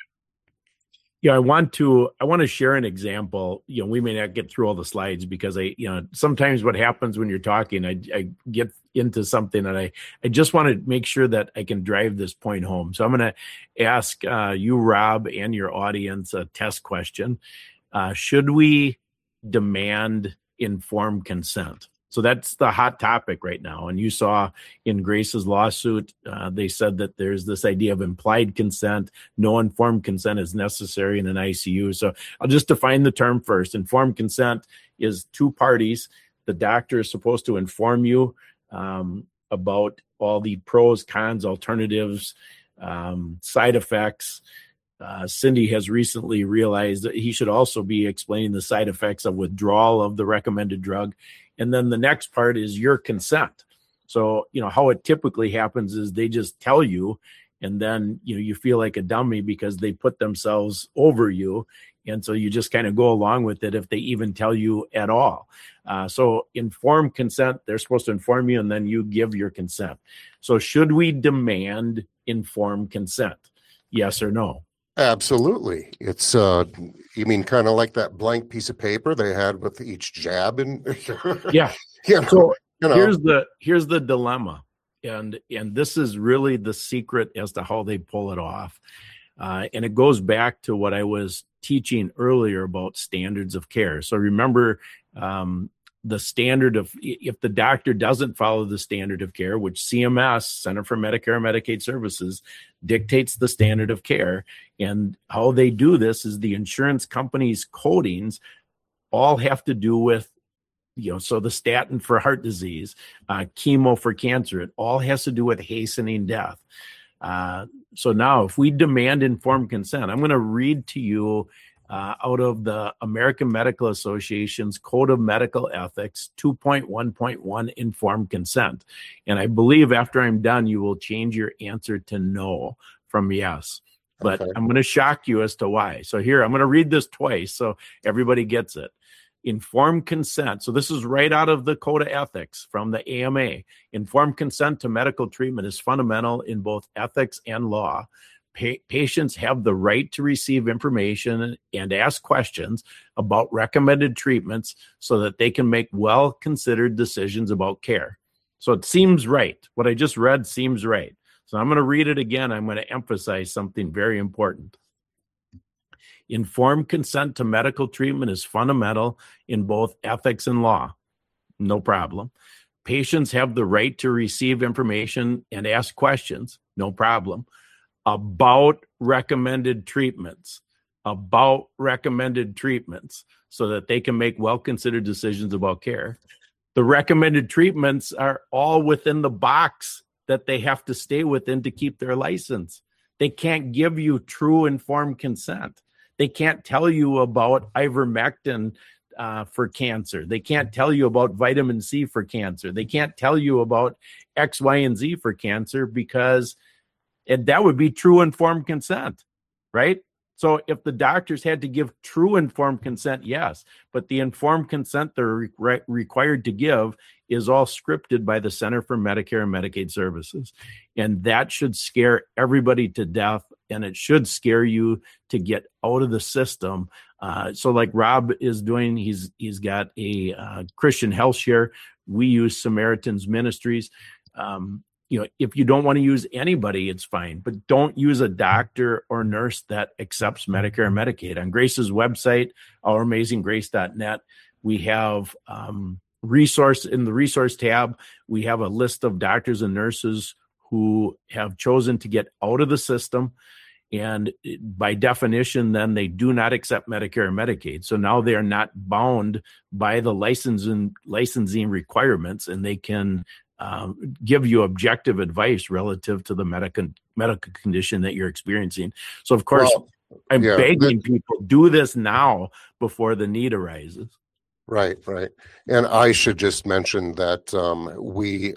Yeah, I want to I want to share an example. You know, we may not get through all the slides because I, you know, sometimes what happens when you're talking, I, I get into something and I, I just want to make sure that I can drive this point home. So I'm going to ask uh, you, Rob, and your audience a test question. Uh, should we demand informed consent? So that's the hot topic right now. And you saw in Grace's lawsuit, uh, they said that there's this idea of implied consent. No informed consent is necessary in an I C U. So I'll just define the term first. Informed consent is two parties. The doctor is supposed to inform you um, about all the pros, cons, alternatives, um, side effects. Uh, Cindy has recently realized that he should also be explaining the side effects of withdrawal of the recommended drug. And then the next part is your consent. So, you know, how it typically happens is they just tell you, and then, you know, you feel like a dummy because they put themselves over you. And so you just kind of go along with it if they even tell you at all. Uh, so informed consent, they're supposed to inform you and then you give your consent. So should we demand informed consent? Yes or no? Absolutely. It's, uh, you mean kind of like that blank piece of paper they had with each jab? And yeah. You know, so you know. here's the here's the dilemma, and and this is really the secret as to how they pull it off. Uh, and it goes back to what I was teaching earlier about standards of care. So remember, um, the standard of, if the doctor doesn't follow the standard of care, which C M S, Center for Medicare and Medicaid Services, dictates the standard of care. And how they do this is the insurance company's codings all have to do with, you know, so the statin for heart disease, uh, chemo for cancer, it all has to do with hastening death. Uh, so now if we demand informed consent, I'm going to read to you Uh, out of the American Medical Association's Code of Medical Ethics, two point one point one, informed consent. And I believe after I'm done, you will change your answer to no from yes. But okay. I'm going to shock you as to why. So here, I'm going to read this twice so everybody gets it. Informed consent. So this is right out of the Code of Ethics from the A M A. Informed consent to medical treatment is fundamental in both ethics and law. Pa- patients have the right to receive information and ask questions about recommended treatments so that they can make well-considered decisions about care. So it seems right. What I just read seems right. So I'm going to read it again. I'm going to emphasize something very important. Informed consent to medical treatment is fundamental in both ethics and law. No problem. Patients have the right to receive information and ask questions. No problem. About recommended treatments. About recommended treatments so that they can make well-considered decisions about care. The recommended treatments are all within the box that they have to stay within to keep their license. They can't give you true informed consent. They can't tell you about ivermectin uh, for cancer. They can't tell you about vitamin C for cancer. They can't tell you about X, Y, and Z for cancer because and that would be true informed consent, right? So if the doctors had to give true informed consent, yes, but the informed consent they're re- required to give is all scripted by the Center for Medicare and Medicaid Services. And that should scare everybody to death, and it should scare you to get out of the system. Uh, so like Rob is doing, he's he's got a uh, Christian Health Share. We use Samaritan's Ministries. Um, You know, if you don't want to use anybody, it's fine, but don't use a doctor or nurse that accepts Medicare and Medicaid. On Grace's website, our amazing grace dot net, we have um, resource in the resource tab. We have a list of doctors and nurses who have chosen to get out of the system. And by definition, then they do not accept Medicare and Medicaid. So now they are not bound by the licensing licensing requirements, and they can Um, give you objective advice relative to the medical medical condition that you're experiencing. So, of course, well, I'm yeah, begging the, people do this now before the need arises. Right, right. And I should just mention that um, we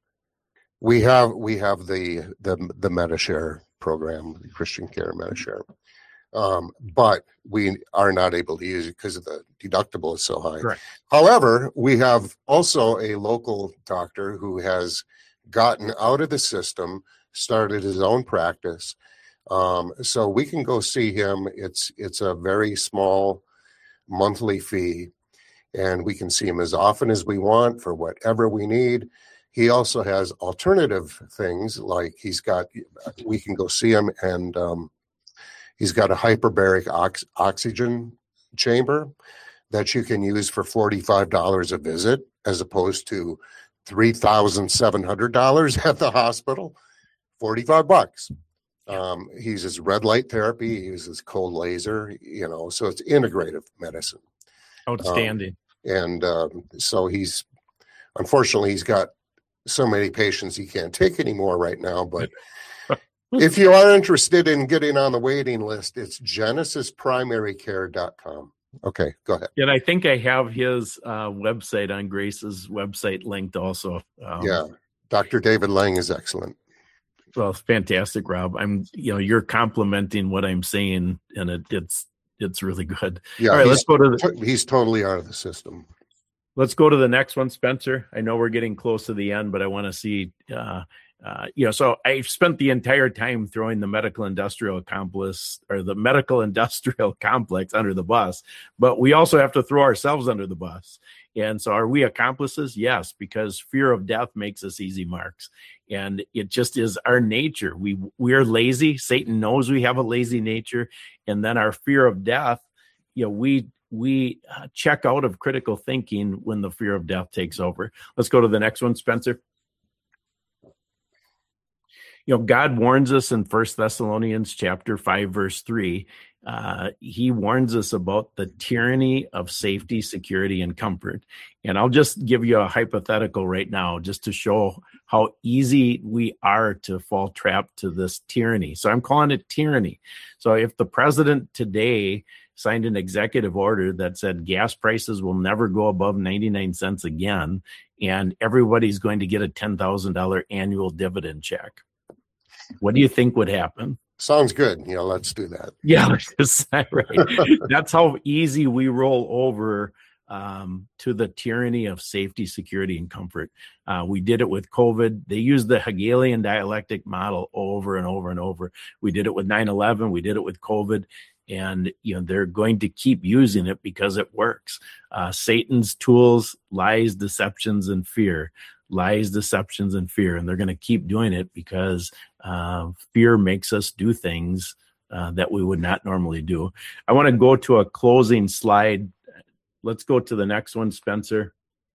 we have we have the the the Medishare program, the Christian Care Medishare, um, but we are not able to use it because of the deductible is so high. Correct. However, we have also a local doctor who has gotten out of the system, started his own practice. Um, so we can go see him. It's it's a very small monthly fee, and we can see him as often as we want for whatever we need. He also has alternative things, like he's got, we can go see him, and um, he's got a hyperbaric ox- oxygen chamber that you can use for forty-five dollars a visit, as opposed to three thousand seven hundred dollars at the hospital. forty-five bucks. Um, he uses red light therapy. He uses cold laser, you know, so it's integrative medicine. Outstanding. Um, and um, so he's, unfortunately, he's got so many patients he can't take anymore right now. But if you are interested in getting on the waiting list, it's genesis primary care dot com. Okay, go ahead. And I think I have his uh, website on Grace's website linked also. Um, yeah, Doctor David Lang is excellent. Well, fantastic, Rob. I'm, you know, you're complimenting what I'm saying, and it, it's it's really good. Yeah, all right, let's go to the. T- he's totally out of the system. Let's go to the next one, Spencer. I know we're getting close to the end, but I want to see. Uh, Uh, you know, so I've spent the entire time throwing the medical industrial complex or the medical industrial complex under the bus, but we also have to throw ourselves under the bus. And so are we accomplices? Yes, because fear of death makes us easy marks. And it just is our nature. We, we're lazy. Satan knows we have a lazy nature. And then our fear of death, you know, we, we uh, check out of critical thinking when the fear of death takes over. Let's go to the next one, Spencer. You know, God warns us in First Thessalonians chapter five, verse three. Uh, he warns us about the tyranny of safety, security, and comfort. And I'll just give you a hypothetical right now, just to show how easy we are to fall trapped to this tyranny. So I'm calling it tyranny. So if the president today signed an executive order that said gas prices will never go above ninety-nine cents again, and everybody's going to get a ten thousand dollars annual dividend check, what do you think would happen? Sounds good. You know, let's do that. Yeah, right. That's how easy we roll over um, to the tyranny of safety, security, and comfort. Uh, we did it with COVID. They used the Hegelian dialectic model over and over and over. We did it with nine eleven. We did it with COVID. And, you know, they're going to keep using it because it works. Uh, Satan's tools, lies, deceptions, and fear. Lies, deceptions, and fear. And they're going to keep doing it because uh, fear makes us do things uh, that we would not normally do. I want to go to a closing slide. Let's go to the next one, Spencer.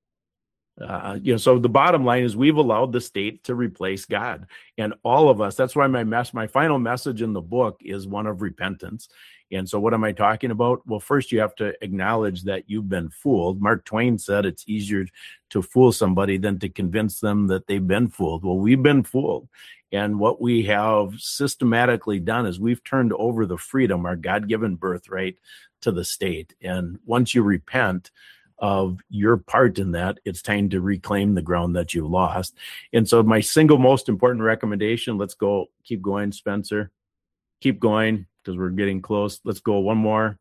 Uh, you know, so the bottom line is we've allowed the state to replace God, and all of us. That's why my mess, my final message in the book is one of repentance. And so, what am I talking about? Well, first you have to acknowledge that you've been fooled. Mark Twain said it's easier to fool somebody than to convince them that they've been fooled. Well, we've been fooled, and what we have systematically done is we've turned over the freedom, our God-given birthright, to the state. And once you repent of your part in that, it's time to reclaim the ground that you lost. And so my single most important recommendation, let's go, keep going, Spencer. Keep going, because we're getting close. Let's go one more.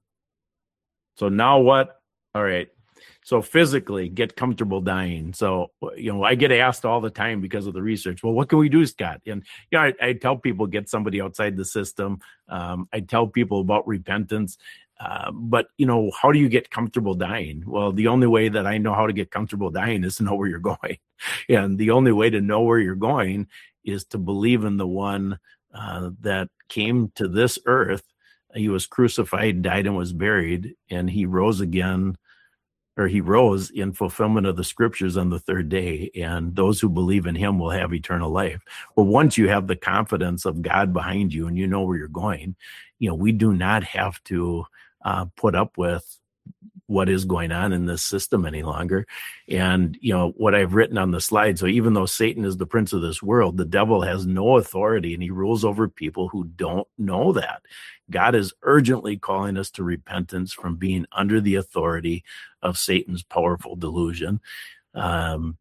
So now what? All right. So physically, get comfortable dying. So, you know, I get asked all the time because of the research, well, what can we do, Scott? And, you know, I, I tell people, get somebody outside the system. Um, I tell people about repentance. Uh, but, you know, how do you get comfortable dying? Well, the only way that I know how to get comfortable dying is to know where you're going. And the only way to know where you're going is to believe in the one uh, that came to this earth. He was crucified, died, and was buried, and he rose again, or he rose in fulfillment of the scriptures on the third day. And those who believe in him will have eternal life. Well, once you have the confidence of God behind you and you know where you're going, you know, we do not have to Uh, put up with what is going on in this system any longer. And, you know, what I've written on the slide, so even though Satan is the prince of this world, the devil has no authority and he rules over people who don't know that. God is urgently calling us to repentance from being under the authority of Satan's powerful delusion. Um,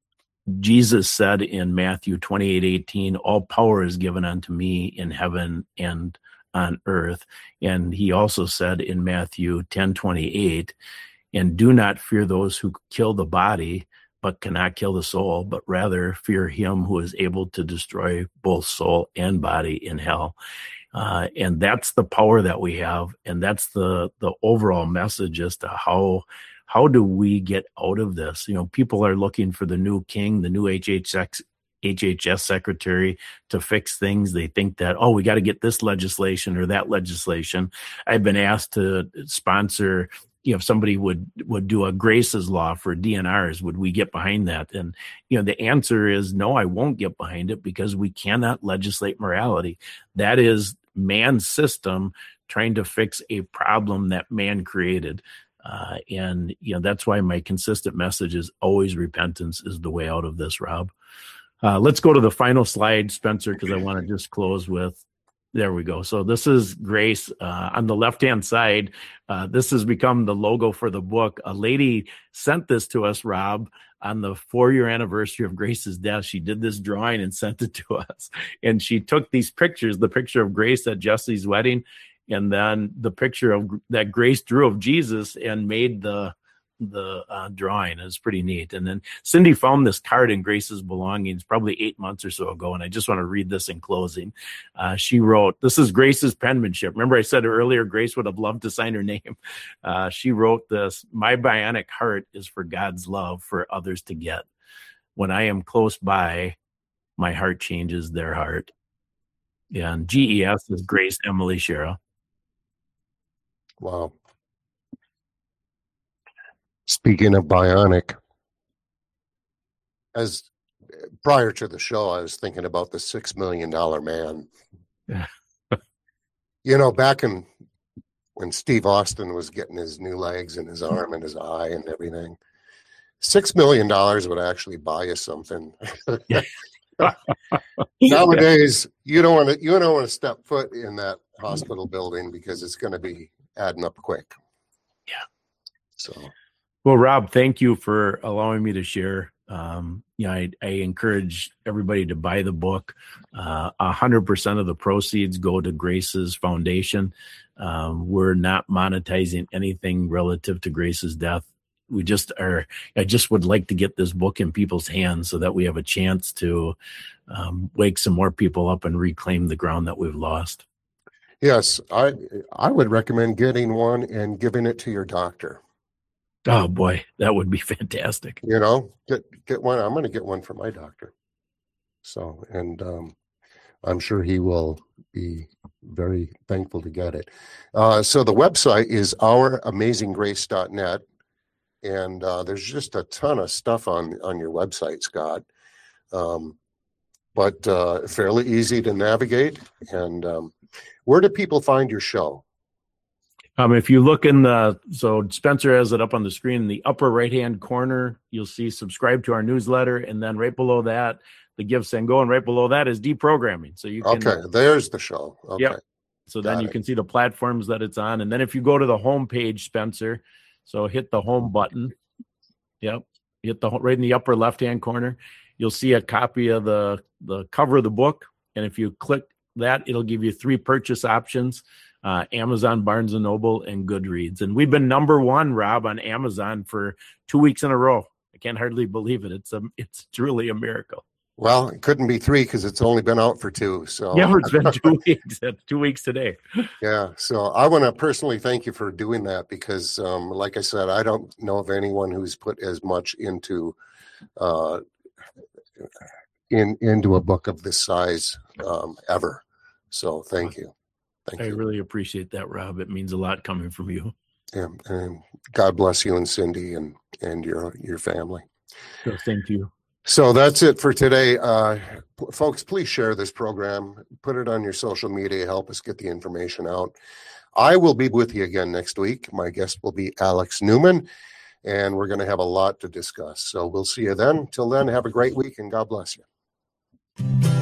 Jesus said in Matthew twenty-eight eighteen, all power is given unto me in heaven and on earth. And he also said in Matthew ten twenty-eight, and do not fear those who kill the body, but cannot kill the soul, but rather fear him who is able to destroy both soul and body in hell. Uh, and that's the power that we have. And that's the, the overall message as to how, how do we get out of this? You know, people are looking for the new king, the new H H X, H H S secretary to fix things. They think that, oh, we got to get this legislation or that legislation. I've been asked to sponsor, you know, if somebody would, would do a Grace's law for D N Rs, would we get behind that? And, you know, the answer is no, I won't get behind it because we cannot legislate morality. That is man's system trying to fix a problem that man created. Uh, and, you know, that's why my consistent message is always repentance is the way out of this, Rob. Uh, let's go to the final slide, Spencer, because I want to just close with, there we go. So this is Grace uh, on the left-hand side. Uh, this has become the logo for the book. A lady sent this to us, Rob, on the four-year anniversary of Grace's death. She did this drawing and sent it to us. And she took these pictures, the picture of Grace at Jesse's wedding, and then the picture of that Grace drew of Jesus and made the the uh, drawing. Is pretty neat. And then Cindy found this card in Grace's belongings probably eight months or so ago. And I just want to read this in closing. Uh, she wrote, this is Grace's penmanship. Remember I said earlier, Grace would have loved to sign her name. Uh, she wrote this, my bionic heart is for God's love for others to get. When I am close by, my heart changes their heart. Yeah, and G E S is Grace Emily Shera. Wow. Speaking of bionic, as prior to the show, I was thinking about the six million dollar man. Yeah. You know, back in when Steve Austin was getting his new legs and his arm and his eye and everything, six million dollars would actually buy you something. Nowadays, you don't want to you don't want to step foot in that hospital building because it's going to be adding up quick. Yeah. So. Well, Rob, thank you for allowing me to share. Um, you know, I, I encourage everybody to buy the book. Uh, a hundred percent of the proceeds go to Grace's foundation. Um, we're not monetizing anything relative to Grace's death. we just are, I just would like to get this book in people's hands so that we have a chance to um, wake some more people up and reclaim the ground that we've lost. Yes, I I would recommend getting one and giving it to your doctor. Oh boy, that would be fantastic. You know, get get one. I'm going to get one for my doctor. So, and um, I'm sure he will be very thankful to get it. Uh, so the website is our amazing grace dot net, and uh, there's just a ton of stuff on on your website, Scott. Um, but uh, fairly easy to navigate. And um, where do people find your show? Um, if you look in the, so Spencer has it up on the screen in the upper right-hand corner, you'll see subscribe to our newsletter. And then right below that, the Gifts and Go. And right below that is deprogramming. So you can. Okay, there's the show. Okay. Yep. So then Got you it. can see the platforms that it's on. And then if you go to the home page, Spencer, so hit the home button. Yep. Hit the right in the upper left-hand corner. You'll see a copy of the, the cover of the book. And if you click that, it'll give you three purchase options. Uh, Amazon, Barnes and Noble, and Goodreads. And we've been number one, Rob, on Amazon for two weeks in a row. I can't hardly believe it. It's a, it's truly a miracle. Well, it couldn't be three because it's only been out for two. So yeah, it's been two weeks. Two weeks today. Yeah. So I want to personally thank you for doing that because, um, like I said, I don't know of anyone who's put as much into uh, in into a book of this size um, ever. So thank you. Thank I you. really appreciate that, Rob. It means a lot coming from you. Yeah, and God bless you and Cindy and and your your family. So thank you. So that's it for today. Uh, p- folks, please share this program. Put it on your social media. Help us get the information out. I will be with you again next week. My guest will be Alex Newman, and we're going to have a lot to discuss. So we'll see you then. Till then, have a great week, and God bless you.